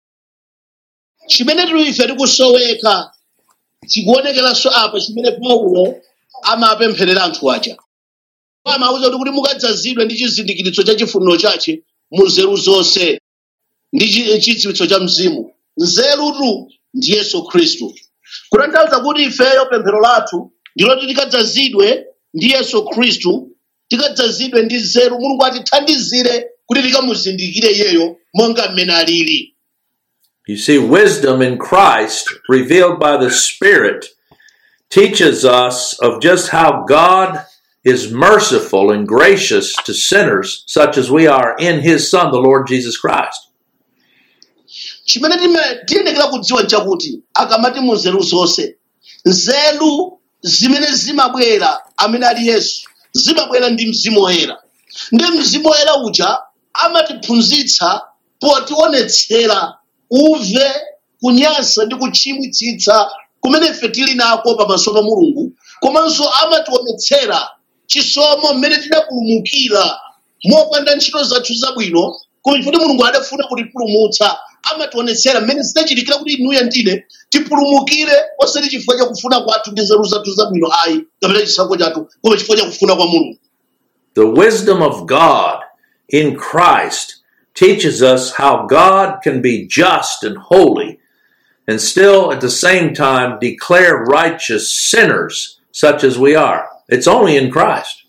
Chimene ife tikusoweka chikuonekeranso apa chimene Paulo amapempherera anthu aja. Amawuza kuti mukadzazidwe ndi chizindikiritso cha chifuniro chache mu nzeru zonse ndi chidziwitso cha mzimu. Nzerutu ndi Yesu Khristu. Kutanthauza kuti ifeyo pemphero lathu ndilo tikadzazidwe ndi Yesu Khristu, tikadzazidwe ndi nzeru. Mulungu atithandizire kuti tikamuzindikire iyeyo monga mmene alili. You see, wisdom in Christ, revealed by the Spirit, teaches us of just how God is merciful and gracious to sinners such as we are in his Son, the Lord Jesus Christ. Chimene tiyenekera kudziwa nchakuti akamati mu nzeru zonse, nzeru zimene zimabwera amene ali Yesu zimabwera ndi Mzimu Woyera. Ndi Mzimu Woyera uja amatiphunzitsa potionetsera uve kunyansa ndi kuchimwitsitsa kumene ife tili nako pamaso pa Mulungu, komanso amationetsera chisomo mmene tidapulumukira mopanda ntchito zathu zabwino, koma chifukwa Mulungu adafuna kutipulumutsa amationetsera mmene zinachitikira kuti inuyo ndine tipulumukire, osati chifukwa cha kufuna kwathu ndi nzeru zathu zabwino ayi, kapena chisankho chathu, koma chifukwa cha kufuna kwa Mulungu. The wisdom of God in Christ teaches us how God can be just and holy and still at the same time declare righteous sinners such as we are. It's only in Christ.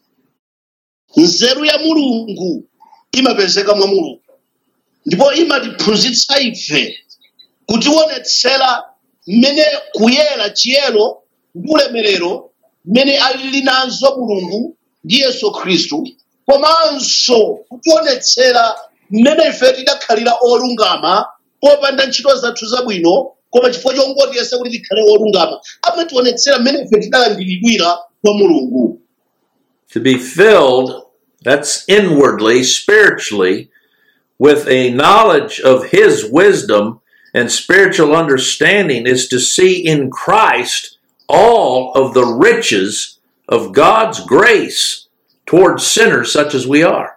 Nzeru ya Mulungu imapezeka mwa Mulungu, ndipo imatiphunzitsa ife kutionetsera mmene kuyera chiyero ndi ulemerero mmene alili nazo Mulungu ndi Yesu Khristu, komanso kutionetsera mmene ife tidakhalira olungama popanda ntchito zathu zabwino, koma chifukwa chongotiyesa kuti tikhale olungama. Amationetsera mmene ife tidalandiridwira kwa Mulungu. To be filled, that's inwardly, spiritually, with a knowledge of his wisdom and spiritual understanding is to see in Christ all of the riches of God's grace towards sinners such as we are.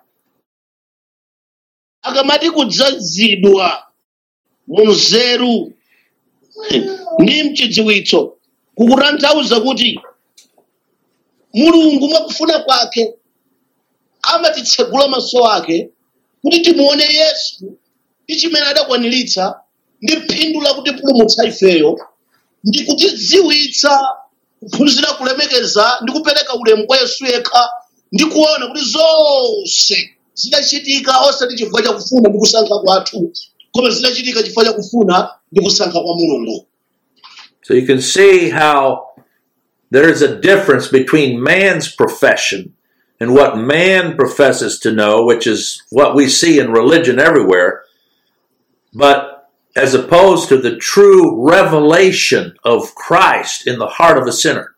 Akamati kudzazidwa mu nzeru ndi mchidziwitso kukutanthauza kuti Mulungu mwakufuna kwake amatitsegula maso ake kuti timuone Yesu ndi chimene adakwaniritsa ndi phindu la kutipulumutsa ifeyo, ndi kutidziwitsa kuphunzira kulemekeza ndi kupereka ulemu kwa Yesu yekha, ndi kuona kuti zonse zidachitika osati chifukwa cha kufuna ndi kusankha kwathu, koma zidachitika chifukwa cha kufuna ndi kusankha kwa Mulungu. So you can see how there is a difference between man's profession and what man professes to know, which is what we see in religion everywhere, but as opposed to the true revelation of Christ in the heart of a sinner.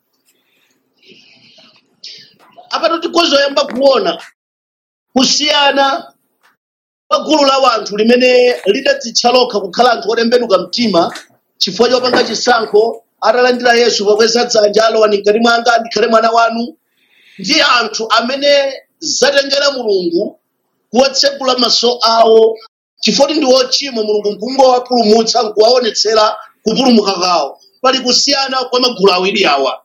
Apa tikozoyamba kuona kusiyana pagulu la wanthu limene lidadzitcha lokha kukhala anthu otembenuka mtima chifukwa chopanga chisankho atalandira Yesu pakweza dzanja alowani ngati mwanga ndikhale mwana wanu, ndi anthu amene zatengera Mulungu kuwatsegula maso awo chifukwa ndi ochimwa Mulungu nkungowapulumutsa nkuwaonetsera kupulumuka kwawo. Pali kusiyana kwa magulu awiri awa.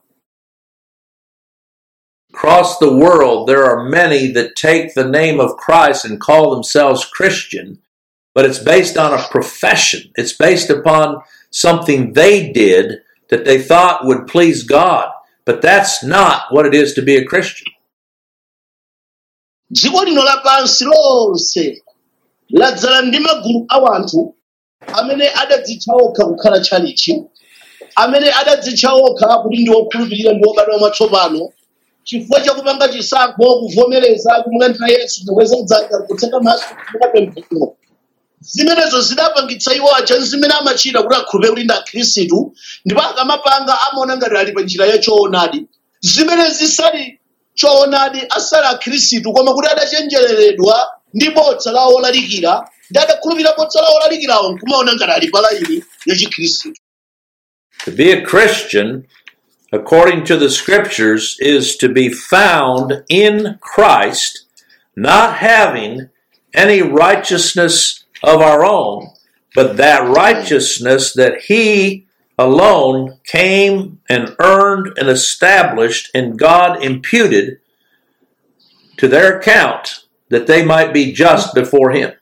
Across the world, there are many that take the name of Christ and call themselves Christian, but it's based on a profession. It's based upon something they did that they thought would please God. But that's not what it is to be a Christian. Dziko lino lapansi lonse ladzala ndi magulu a wanthu amene adadzitcha okha kukhala tchalichi, amene adadzitcha okha kuti ndi okhulupirira ndi obadwa mwatsopano, chifukwa chakupanga chisankho kuvomereza kumulandira Yesu pakweza dzanja kutseka maso kupemphero. Zimenezo zidapangitsa iwo aja zimene amachita kuti akhulupirire kuti ndi akhristu, ndipo akamapanga amaona ngati ali pa njira yachoonadi. Zimene zisali choonadi asali akhristu, koma kuti adachenjereredwa ndi bodza lawo olalikira, ndi adakhulupirira bodza lawo olalikirawo nkumaona ngati ali pa laini ya chikhristu. To be a Christian, according to the Scriptures, is to be found in Christ, not having any righteousness of our own, but that righteousness that He alone came and earned and established and God imputed to their account that they might be just before Him.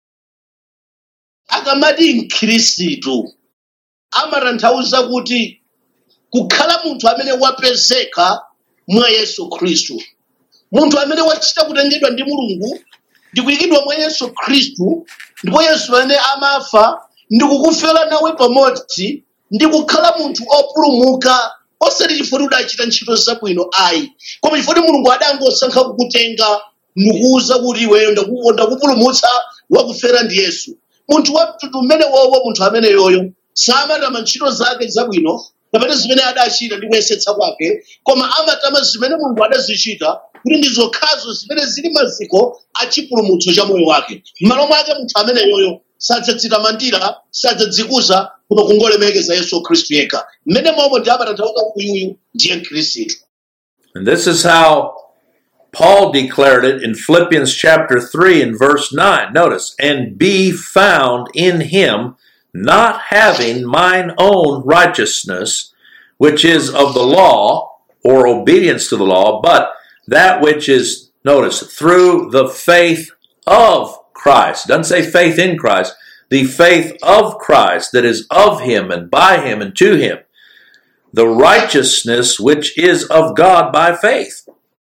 Akamati mkhristu amatanthauza kuti kukhala munthu amene wapezeka mwa Yesu Khristu, munthu amene wachita kutengedwa ndi Mulungu ndi kuyikidwa mwa Yesu Khristu, ndipo Yesu amene amafa ndi kukufera nawe pamodzi ndi kukhala munthu opulumuka, osati chifukwa kuti udachita ntchito zabwino ayi, koma chifukwa kuti Mulungu adangosankha kukutenga ndikuwuza kuti iweyo ndakupulumutsa wakufera ndi Yesu. Munthu wamtundu mmene wowo, munthu amene yoyo samatama ntchito zake zabwino kapena zimene adachita ndi kuyesetsa kwake, koma amatama zimene Mulungu adazichita kuti ndi zokhazo zimene zili maziko a chipulumutso cha moyo wake. M'malo mwake munthu amene yoyo sadzadzitamandira, sadzadzikuza, koma kungolemekeza Yesu Khristu yekha. Mmene momwe ndi amatanthauza kuti uyuyu ndiye Khristu. And this is how Paul declared it in Philippians chapter 3 and verse 9. Notice, and be found in Him, not having mine own righteousness, which is of the law, or obedience to the law, but that which is, notice, through the faith of Christ. It doesn't say faith in Christ. The faith of Christ that is of Him and by Him and to Him. The righteousness which is of God by faith.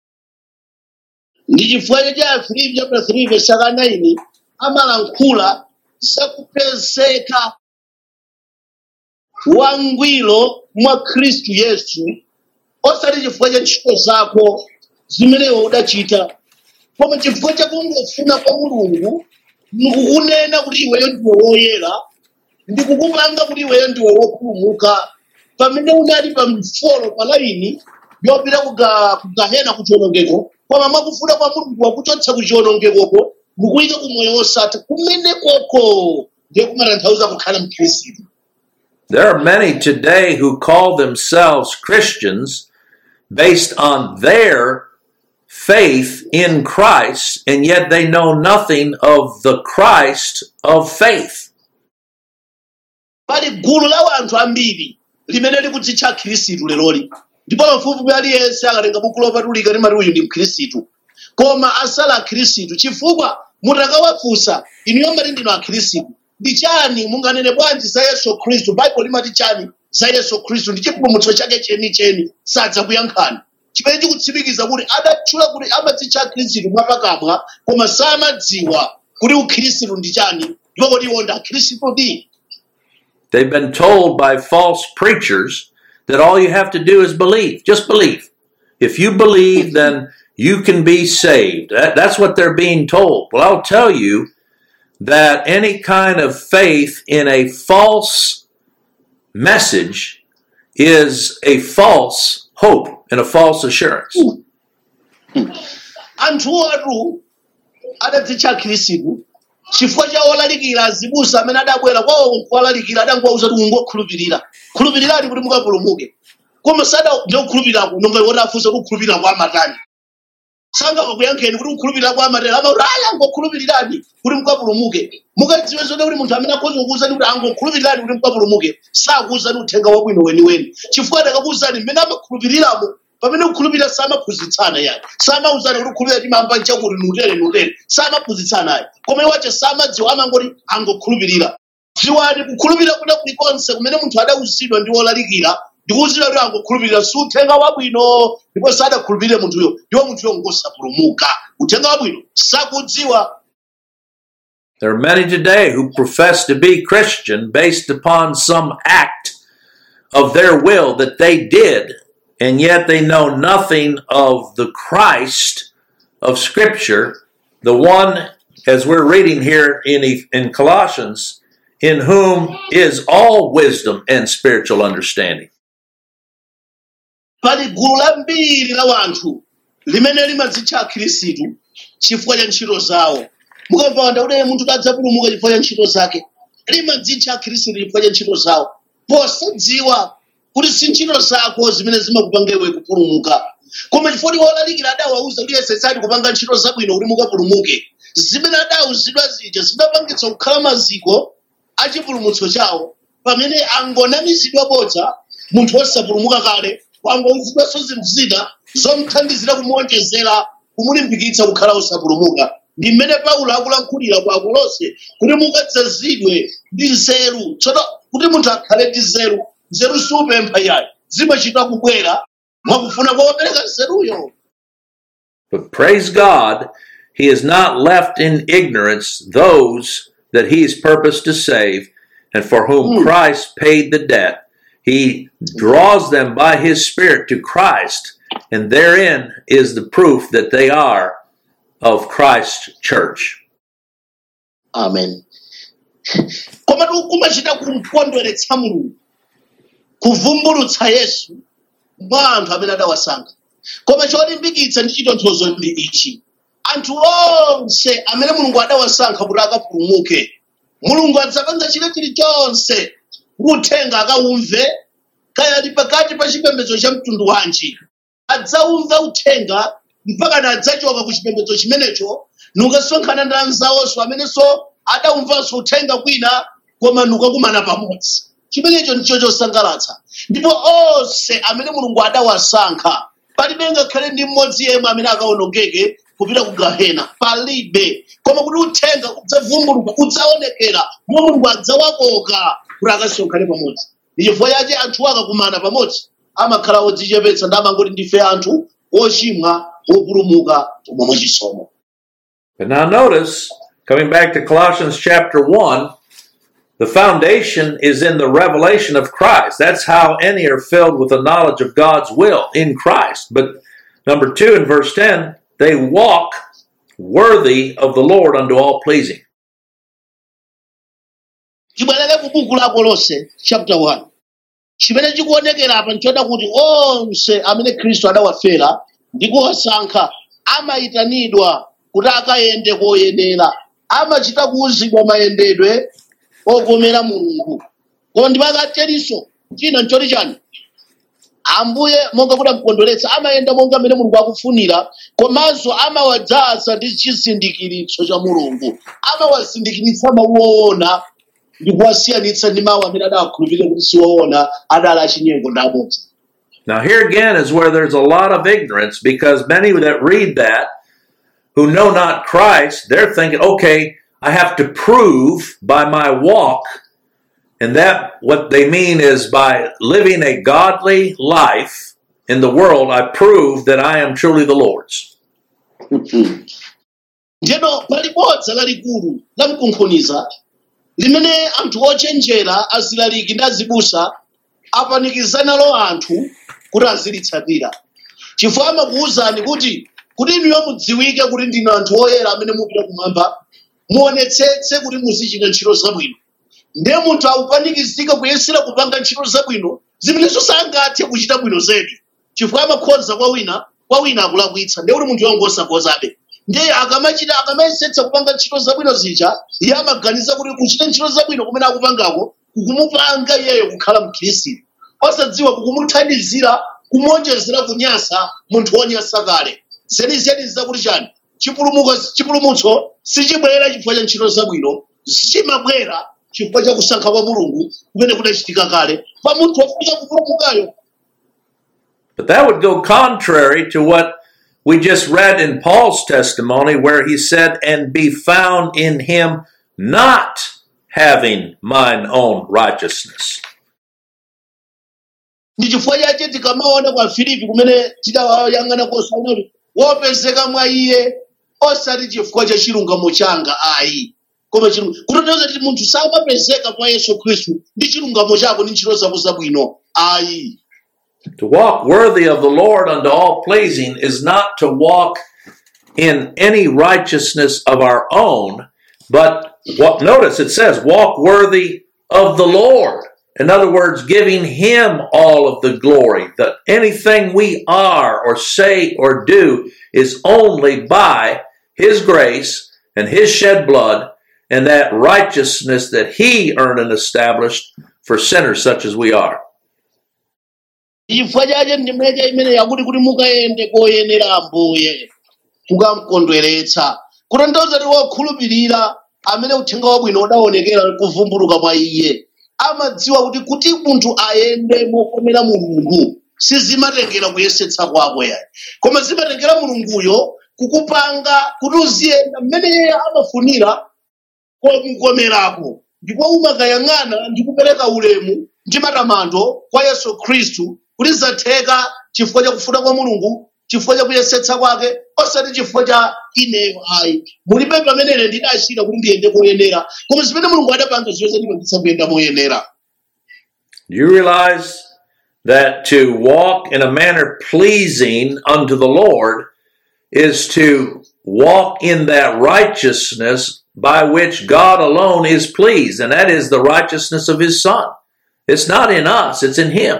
Ndi chifukwa cha Filipi chapter 3 verse 9 amalankhula zakupezeka wangwiro mwa Khristu Yesu, osati chifukwa cha ntchito zako zimene udachita, koma chifukwa cha kungofuna kwa Mulungu ndikukunena kuti iweyo ndiwe woyera, ndikukupanga kuti iweyo ndiwe wopulumuka, pamene unali pa mfolo pa laini yopita kugahena kuchiwonongeko, koma mwakufuna kwa Mulungu wakuchotsa kuchiwonongekoko ndikuyika kumoyo wosatha kumene koko ndiye kumatanthauza kukhala mkhristu. There are many today who call themselves Christians based on their faith in Christ, and yet they know nothing of the Christ of faith. Pali gulu la wanthu ambiri limene likudzitcha Khristu leloli, ndipo pafupifupi aliyense akatenga buku lopatulika limati uyu ndi mkhristu, koma asala Khristu, chifukwa mutakawafunsa inuyo mati ndinu akhristu, ndi chani munganene bwanji za Yesu Khristu, Bible limati chani za Yesu Khristu ndi chipulumutso chake chenicheni, sadzakuyankhani. Chimene chikutsimikiza kuti adatchula kuti amadzitcha Khristu mwapakamwa, koma samadziwa kuti ukhristu ndi chani, ndipo kuti iwo ndi akhristu ndi. They've been told by false preachers that all you have to do is believe. Just believe. If you believe, then you can be saved. That's what they're being told. Well, I'll tell you that any kind of faith in a false message is a false hope and a false assurance. Anthu atu adatitcha Khristu chifukwa cha olalikira azibusa amene adabwera kwawo kuwalalikira adangowauza kuti ungokhulupirira. Khulupirirani kuti mukapulumuke. Koma sada ndio kukhulupirira nonga iwo afunsa kukhulupirira kwa matani. Sanga kuyankheni kuti kukhulupirira kwa matani amaraya ngokhulupirirani kuti mukapulumuke. Mukadziwe zoti kuti munthu amene akhoza kukuwuzani kuti angokhulupirirani kuti mukapulumuke sakuwuzani uthenga wabwino weniweni. Chifukwa akakuwuzani mmene amakhulupiriramo pamene kukhulupirira samaphunzitsana yani. Samauzana kuti kukhulupirira timamba nchakuti nutere. Samaphunzitsana yani. Koma iwache samadziwa amangoti angokhulupirira. Dziwani kukhulupirira kuna kulikonse kumene munthu adawuzidwa ndi wolalikira ndikuwuzidwa kuti angokhulupirira si uthenga wabwino ndipo sadakhulupirire munthuyo ndiwo munthuyo ngosapulumuka. Uthenga wabwino sakudziwa. There are many today who profess to be Christian based upon some act of their will that they did, and yet they know nothing of the Christ of Scripture, the one, as we're reading here in Colossians, in whom is all wisdom and spiritual understanding. Pali gulu lambiri la wanthu limene limadzitcha Khristu chifukwa cha ntchito zawo. Mukamva wanda kuti munthu kadzapulumuka chifukwa cha ntchito zake. Limadzitcha Khristu chifukwa cha ntchito zawo. Posadziwa kuti si ntchito zako zimene zimakupanga iwe kupulumuka. Koma chifukwa wolalikira adawauza kuti yesetsani kupanga ntchito zabwino kuti mukapulumuke. Zimene adawuzidwa zija zidapangitsa kukhala maziko achipulumutso chawo pamene angonamizidwa bodza munthu osapulumuka kale wangowuzidwanso zinthu zina zomthandizira kumuonjezera kumulimbikitsa kukhala osapulumuka. Ndi mmene Paulo akulankhulira kwa Akolose kuti mukadzazidwe ndi nzeru. Tsono kuti munthu akhale ndi nzeru, nzeru supempha yayi zimachitwa kubwera mwakufuna kuopereka nzeruyo. But praise God, He has not left in ignorance those that He's purposed to save and for whom Christ paid the debt. He draws them by His Spirit to Christ, and therein is the proof that they are of Christ's church. Amen. Koma kumachita kumkondweretsa Mulungu kuvumbulutsa Yesu mwa anthu amene adawasankha. Koma cholimbikitsa ndi chitonthozo ndi ichi: anthu onse amene Mulungu adawasankha kuti akapulumuke, Mulungu adzapanga chilichonse kuti uthenga akawumve, kaya ali pakati pa chipembedzo cha mtundu wanji. Adzawumva uthenga mpaka adzachoka ku chipembedzo chimenecho nukasonkhana ndi anzawonso amenenso adawumvanso uthenga kwina koma nukakumana pamodzi. Chimenecho ndicho chosangalatsa. Ndipo onse amene Mulungu adawasankha palibe ngakhale ndi mmodzi yemwe amene akawonongeke kupita ku Gahena. Palibe. Koma kuti uthenga udzavumbuluka udzaonekera momwe Mulungu adzawakoka kuti akasonkhane pamodzi. Ndi chifukwa chake anthu akakumana pamodzi amakhala odzichepetsa ndi amangoti ndife anthu ochimwa opulumuka omwe mwachisomo. But now notice, coming back to Colossians chapter 1, the foundation is in the revelation of Christ. That's how any are filled with the knowledge of God's will in Christ. But number 2 in verse 10, they walk worthy of the Lord unto all pleasing. Chibwerere ku buku la Kolose chapter 1. Chimene chikuonekera apa nchoda kuti onse amene Khristu adawafera ndi kuwasankha amayitanidwa kuti akayende koyenera, amachita kuwuzidwa mayendedwe okomera Mulungu. Koma ndipakateriso china nchoti chani? Ambuye monga kuti amkondweretsa amayenda monga mmene Mulungu akufunira, komanso amawadzaza ndi chisindikiritso cha Mulungu. Amawasindikiritsa mawu oona ndi kuwasiyanitsa ndi mawu amene adawakhulupirira kuti siwoona adali achinyengo ndi abodza. Now here again is where there's a lot of ignorance, because many that read that who know not Christ, they're thinking, okay, I have to prove by my walk, and that what they mean is by living a godly life in the world, I prove that I am truly the Lord's. Ndiyeno palibodza lalikulu lamkunkhuniza limene anthu ochenjera azilaliki ndi azibusa apanikizanalo anthu kuti azilitsatira. Chifukwa amakuwuzani kuti inuyo mudziwike kuti ndinu anthu oyera amene mupita kumwamba, muonetsetse kuti muzichita ntchito zabwino. Ndiye munthu akupanikizika kuyesera kupanga ntchito zabwino zimenezo sangathe kuchita bwino zedi, chifukwa amakhoza kwa wina akulakwitsa, ndiye kuti munthu wangu osakozabe. Ndiye akamayesetsa kupanga ntchito zabwino zija, iye amaganiza kuti kuchita ntchito zabwino kumene akupangako kukumupanga iyeyo kukhala mkhristu, osadziwa kukumuthandizira kumuonjezera kunyasa munthu wonyasa kale. Zenizeni zakuti chani, chipulumutso sichibwera chifukwa cha ntchito zabwino, sichimabwera chifukwa cha kusankha kwa Mulungu kumene kunachitika kale pa munthu wofuna kupulumukayo. But that would go contrary to what we just read in Paul's testimony, where he said, "And be found in him, not having mine own righteousness." Ndi chifukwa chache tikamaona kwa Filipi kumene tidawayang'ana kosaona kuti wopezeka mwa iye osati chifukwa cha chilungamo changa ayi, koma kutanthauza kuti munthu samapezeka mwa Yesu Khristu ndi chilungamo chako ndi ntchito zako zabwino ayi. To walk worthy of the Lord unto all pleasing is not to walk in any righteousness of our own, but notice it says, walk worthy of the Lord. In other words, giving him all of the glory. That anything we are or say or do is only by his grace and his shed blood and that righteousness that he earned and established for sinners such as we are. Chifukwa chache ndimene imene yakuti kuti mukayende koyenera Ambuye kukamukondweretsa, kutanthauza kuti wokhulupirira amene uthenga wabwino udaonekera kuvumbuluka mwa iye amadziwa kuti munthu ayende mokomera Mulungu sizimatengera kuyesetsa kwako yayi, koma zimatengera Mulunguyo kukupanga kuti uziyenda mmene iye amafunira komukomerako, ndipo umakayang'ana ndi kupereka ulemu ndi matamando kwa Yesu Khristu kuti zatheka chifukwa cha kufuna kwa Mulungu, chifukwa cha kuyesetsa kwake, osati chifukwa cha ineyo ayi. Mulibe pamene ine ndidachita kuti ndiyende koyenera, koma zimene Mulungu adapanga zonse ndimangisa kuyenda moyenera. Do you realize that to walk in a manner pleasing unto the Lord is to walk in that righteousness by which God alone is pleased, and that is the righteousness of his Son. It's not in us, it's in him.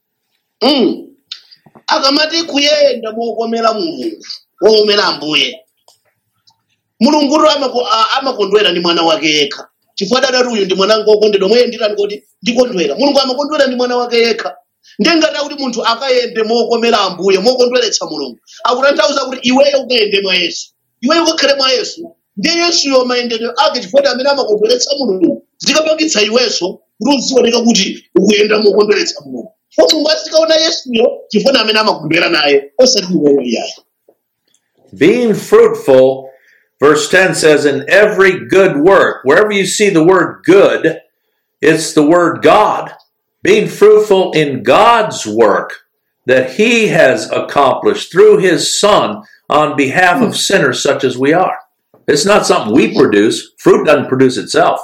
Akamati kuyenda mokomera Mulungu, wokomera Ambuye, Mulungu amakondwera ndi mwana wake yekha. Chifukwa adati uyu ndi mwananga wokondedwa moyendirani kuti ndikondwera. Mulungu amakondwera ndi mwana wake yekha. Ndiye ngati kuti munthu akayende mokomera Ambuye, mokondweretsa Mulungu, akutanthauza kuti iweyo ukayende mwa Yesu, iweyo ukakhale mwa Yesu, ndiye Yesuyo mayendedwe ake chifukwa amene amakondweretsa Mulungu zikapangitsa iwenso kuti uzioneka kuti ukuyenda mokondweretsa Mulungu. Mulungu asikaona Yesuyo chifukwa amene amakondwera naye, osati iweyo yayi. Being fruitful, verse 10 says, in every good work. Wherever you see the word good, it's the word God. Being fruitful in God's work that he has accomplished through his Son on behalf of sinners such as we are. It's not something we produce. Fruit doesn't produce itself.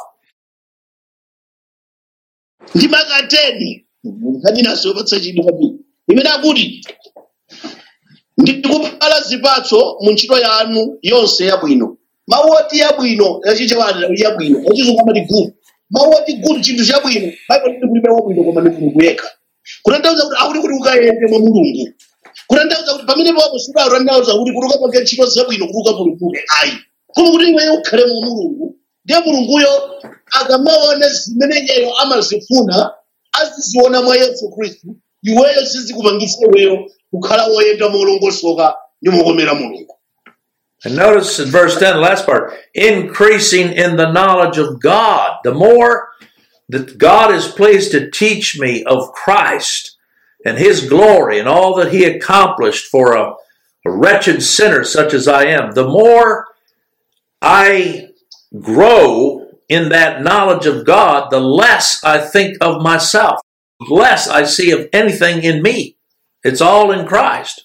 Ndimakateni ndinasobotsa chinthu kwambiri imene akuti ndikupala zipatso mu ntchito yanu yonse yabwino. Mawu oti yabwino yachichewana yabwino yachizungu good. Mawu oti good chinthu chabwino Bible ndi kulibe wabwino koma ndi Mulungu yekha. Kutanthauza kuti akuti ukayende mwa Mulungu. Kutanthauza kuti pamene wakusuda kutanthauza kuti ukapange ntchito zabwino kuti ukapulumuke ayi. Koma kuti iweyo ukhale mwa Mulungu, ndiye Mulunguyo akamaona zimene iyeyo amazifuna aziziona mwa Yesu Khristu, iweyo sizikupangitsa iweyo kukhala woyenda molongosoka ndi mokomera Mulungu. And notice in verse 10, the last part, increasing in the knowledge of God. The more that God is pleased to teach me of Christ and his glory and all that he accomplished for a wretched sinner such as I am, the more I grow in that knowledge of God, the less I think of myself, the less I see of anything in me. It's all in Christ.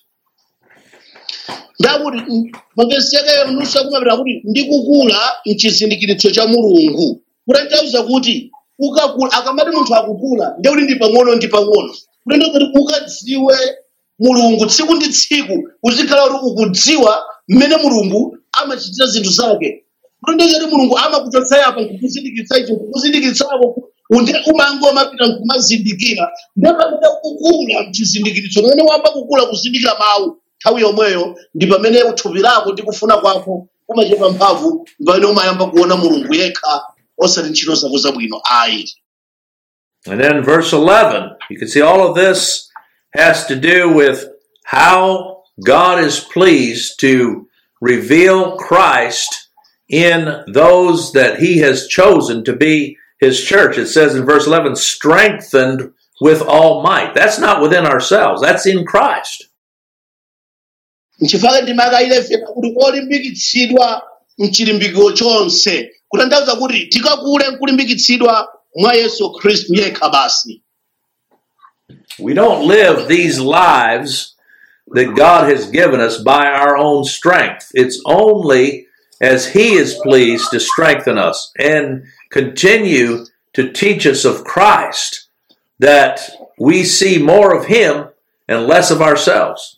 Ndakuti mageseka yanusa kumapita kuti ndikukula mchizindikiritso cha Mulungu kutanthauza kuti ukakula akamati munthu akukula ndiye kuti ndi pang'ono ndi pang'ono kutanthauza kuti ukadziwe mulungu tsiku ndi tsiku uzikhala kuti ukudziwa mmene mulungu amachitira zinthu zake kutanthauza kuti mulungu amakuchotsa apa nkukuzindikitsa icho nkukuzindikitsako umangomapita nkumazindikira ndiye pamene ukukula mchizindikiritso pamene wamba kukula kuzindikira mawu nthawi yomweyo ndi pamene thupi lako ndi kufuna kwako kumachepa mphamvu pamene umayamba kuona mulungu yekha osati ntchito zako zabwino ayi. And then in verse 11, you can see all of this has to do with how God is pleased to reveal Christ in those that he has chosen to be his church. It says in verse 11, strengthened with all might. That's not within ourselves. That's in Christ. Nchifukwa ndimaka 11 kuti olimbikitsidwa mchilimbikiro chonse kutanthauza kuti tikakule nkulimbikitsidwa mwa Yesu Khristu yekha basi. We don't live these lives that God has given us by our own strength. It's only as he is pleased to strengthen us and continue to teach us of Christ that we see more of him and less of ourselves.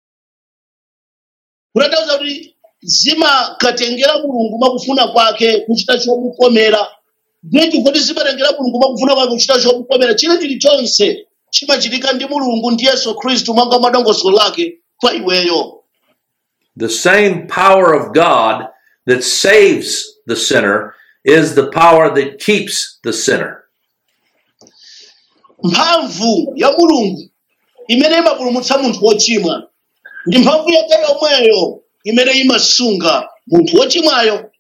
Kutanthauza kuti zimakatengera mulungu makufuna kwake kuchita chomukomera ndiye chifukwa zimatengera mulungu makufuna kwake kuchita chomukomera chile chilichonse chimachitika ndi mulungu ndi Yesu Khristu mwanga madongosolo lake kwa iweyo. The same power of God that saves the sinner is the power that keeps the sinner. Mphamvu ya mulungu imene imapulumutsa munthu wochimwa ndi mphamvu yake yomweyo imene imasunga munthu wochimwayo.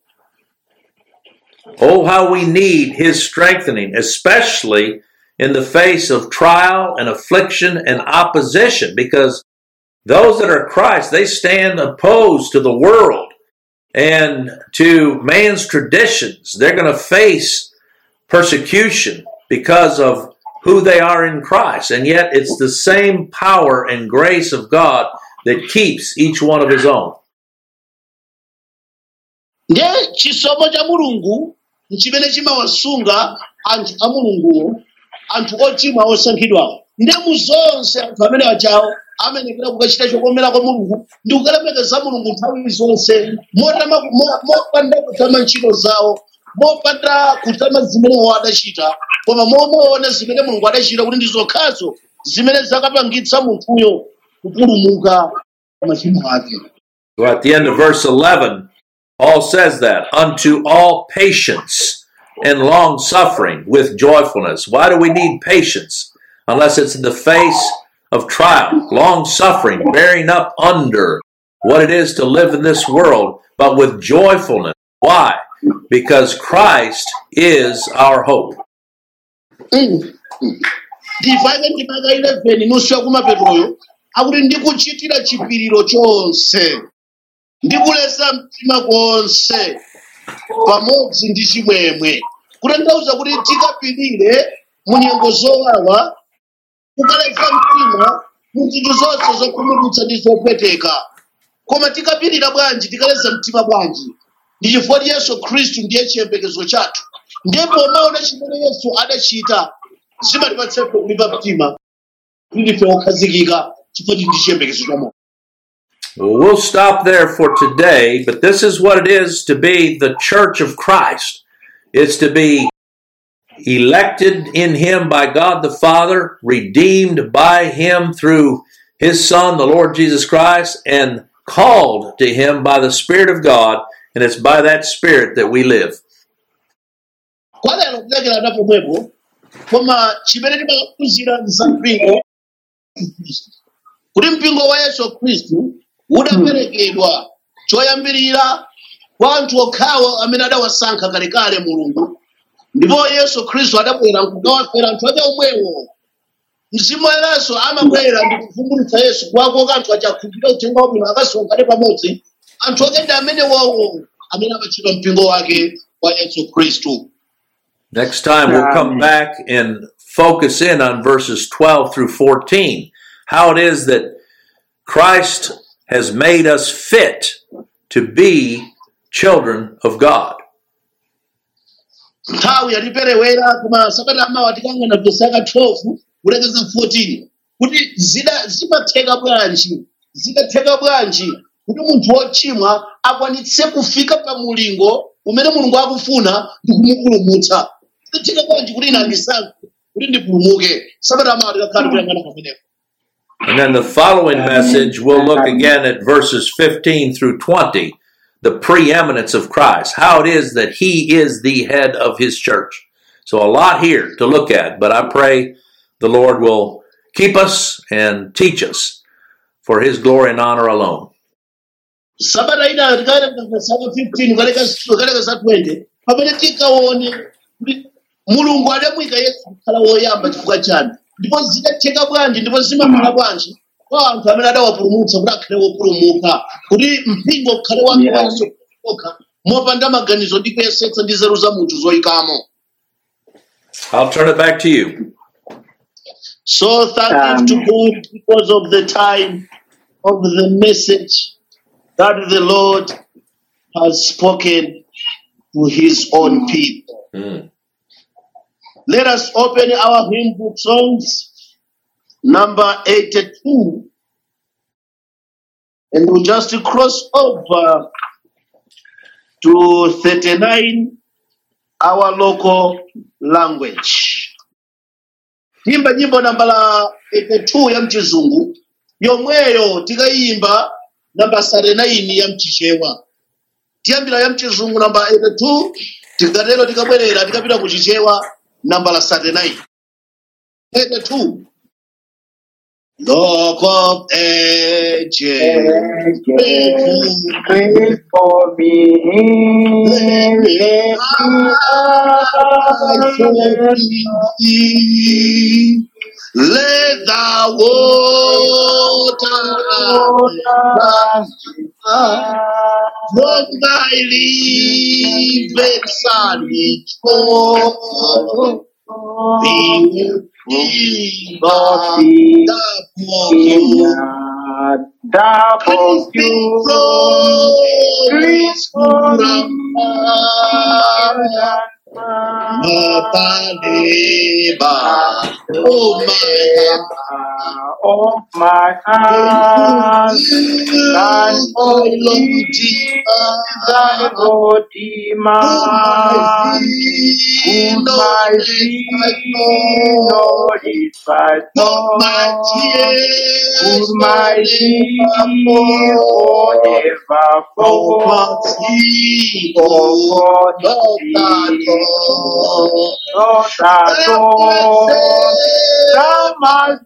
Oh, how we need his strengthening, especially in the face of trial and affliction and opposition, because those that are Christ, they stand opposed to the world and to man's traditions. They're going to face persecution because of who they are in Christ. And yet it's the same power and grace of God that keeps each one of his own. Ndiye chisomo cha mulungu nchimene chimawasunga anthu a mulunguwo anthu ochimwa osankhidwa ndiye muzonse anthu amene achawo amenekera kukachita chokomera kwa mulungu ndi kukalemekeza mulungu nthawi zonse mopanda kutama ntchito zawo mopanda kutama zimene iwo adachita koma momaona zimene mulungu adachita kuti ndi zokhazo zimene zakapangitsa munthuyo kupulumuka machimo ake. So at the end of verse 11, Paul says that, unto all patience and long suffering with joyfulness. Why do we need patience? Unless it's in the face of trial, long suffering, bearing up under what it is to live in this world, but with joyfulness. Why? Because Christ is our hope. Ndivake ndimaka 11 nusu ya kumapetroyo akuti ndikuchitira chipiriro chonse ndikuleza mtima konse pamodzi ndi chimwemwe kutanthauza kuti tikapirire mu nyengo zowawa kukaleza mtima mu zinthu zonse zokhumudwitsa ndi zopweteka koma tikapirira bwanji tikaleza mtima bwanji ndi chifukwa Yesu Khristu ndiye chiyembekezo chathu ndipo maona chimene Yesu adachita zimatipatsa kulimba mtima kuti ife okhazikika chifukwa ndi chiyembekezo cha moyo. Well, we'll stop there for today, but this is what it is to be the church of Christ. It's to be elected in him by God the Father, redeemed by him through his Son, the Lord Jesus Christ, and called to him by the Spirit of God, and it's by that Spirit that we live. Kwa lero kulekera napo mwepo koma chimene timaphunzira za mpingo kuti mpingo wa Yesu Khristu udaperekedwa choyambirira kwa anthu okhawo amene adawasankha kalekale mulungu ndipo Yesu Khristu adabwera nkukawafera anthu ake omwewo. Mzimu Woyeranso amabwera ndi kuvumbulutsa Yesu kwakoka anthu achakhulupirira uthenga wabwino akasonkhane pamodzi anthu ake ndi amene wowo amene amachita mpingo wake wa Yesu Khristu. Next time we'll come back and focus in on verses 12 through 14, how it is that Christ has made us fit to be children of God. nthawi yatiperewera koma sabata amawa tikang'ana vesi aka 12 kulekeza 14 kuti zimatheka bwanji kuti munthu wochimwa akwanitse kufika pa mulingo umene mulungu akufuna ndi kumupulumutsa. Zimatheka bwanji kuti ine andisankhe kuti ndipulumuke. Sabata amawa tikakhala tikuyang'ana pamenepo. And then the following message, we'll look again at verses 15 through 20, the preeminence of Christ, how it is that he is the head of his church. So a lot here to look at, but I pray the Lord will keep us and teach us for his glory and honor alone. Sabata ina tikayenda Sabata 15 kaleka za 20 pamene tikaone kuti mulungu adamuyika Yesu kukhala woyamba chifukwa chani ndipo zidatheka bwanji ndipo zimakhala bwanji kwa anthu amene adawapulumutsa kuti akhale wopulumuka kuti mpingo ukhale wake wasokoka mopanda maganizo ndi kuyesetsa ndi nzeru za munthu zoyikamo. I'll turn it back to you. So thank you to God because of the time of the message that the Lord has spoken to his own people. Let us open our hymn book songs, number 82, and we'll just cross over to 39, our local language. Timba nyimbo nambala 82 ya mchizungu, yomweyo tikayimba namba 39 ya mchichewa. Tiyambira ya mchizungu namba 82, tikatero tikabwerera tikapita kuchichewa namba 39. 82. Look of ages, pray for me, let me let the water from thy living sunny flow be double you, please for me, of my heart, and for thee, thy Redeemer, whom my sin Lord is my soul, whom my sin forever flow, for Lord, thou must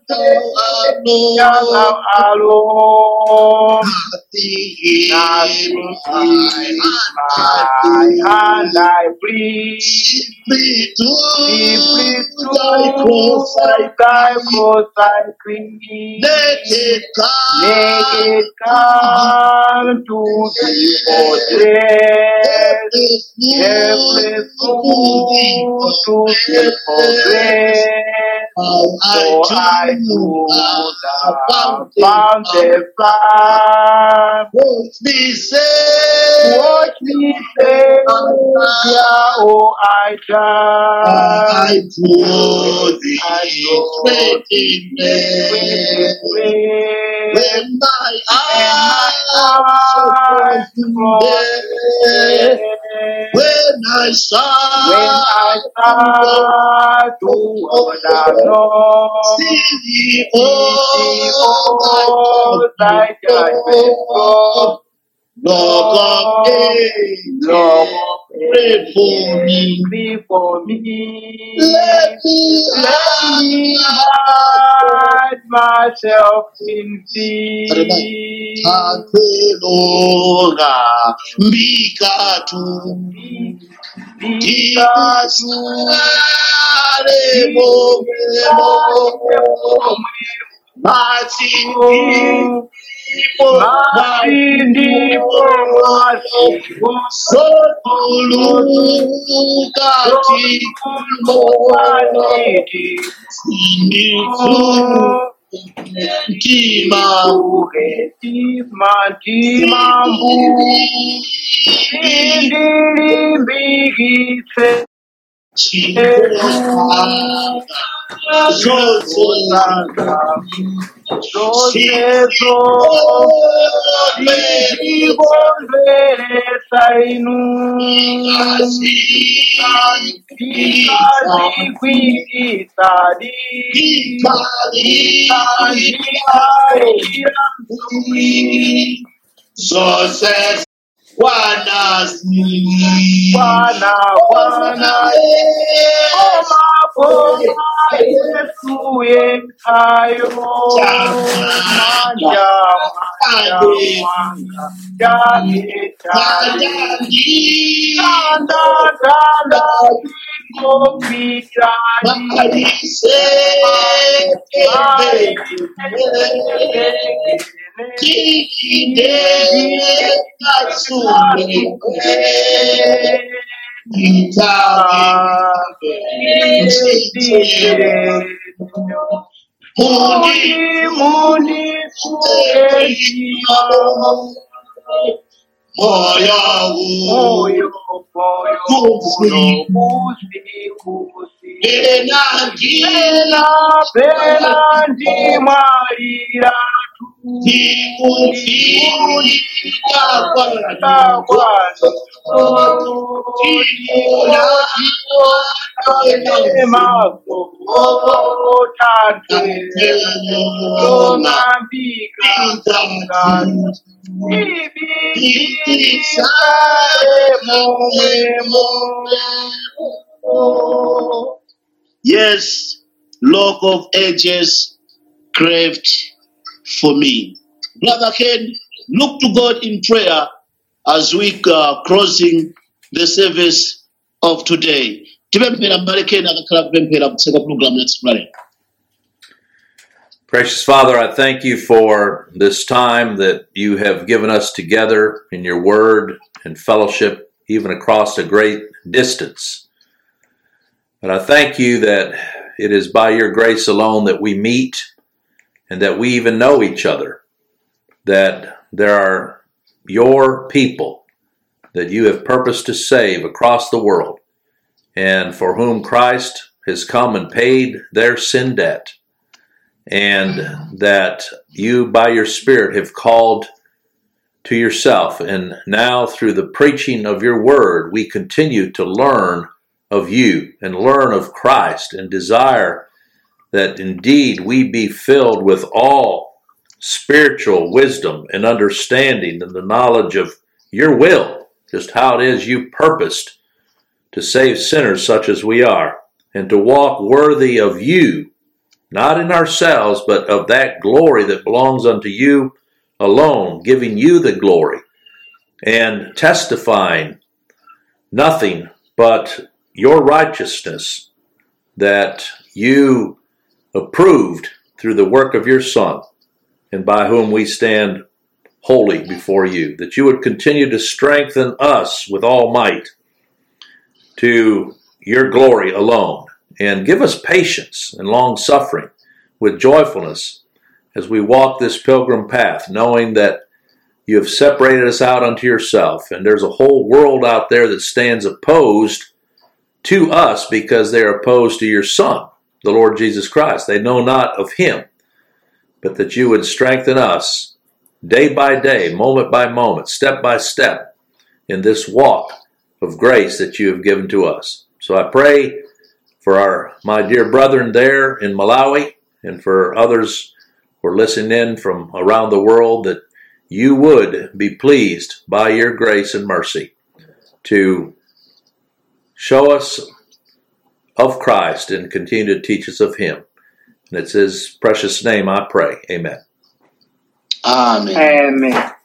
thou alone. Nothing in my hand I plead. Be free to thy cross I cling. Make it come to thee for grace. Every fool to give for grace. For I do thou found the fire. Watch me say, oh, I die. I draw thee straight in there. When my eyes are when I start to order, Lord, see all thy judgment, God. Lord, pray for me. Pray for me. Let me hide myself in thee. Takeloga mbikatu tikatu alemo matindi sotulukati Tima Success. Bwana Yes, Rock of Ages, craved for me. Brother Ken, look to God in prayer as we are closing the service of today. Precious Father, I thank you for this time that you have given us together in your word and fellowship, even across a great distance. But I thank you that it is by your grace alone that we meet and that we even know each other, that there are your people that you have purposed to save across the world, and for whom Christ has come and paid their sin debt, and that you by your Spirit have called to yourself. And now through the preaching of your word, we continue to learn of you and learn of Christ and desire that indeed we be filled with all spiritual wisdom and understanding and the knowledge of your will, just how it is you purposed to save sinners such as we are, and to walk worthy of you, not in ourselves, but of that glory that belongs unto you alone, giving you the glory and testifying nothing but your righteousness that you approved through the work of your Son, and by whom we stand holy before you, that you would continue to strengthen us with all might to your glory alone, and give us patience and long suffering with joyfulness as we walk this pilgrim path, knowing that you have separated us out unto yourself, and there's a whole world out there that stands opposed to us because they are opposed to your Son, the Lord Jesus Christ. They know not of him, but that you would strengthen us day by day, moment by moment, step by step in this walk of grace that you have given to us. So I pray for my dear brethren there in Malawi, and for others who are listening in from around the world, that you would be pleased by your grace and mercy to show us of Christ and continue to teach us of him. And it's his precious name I pray. Amen. Amen. Amen.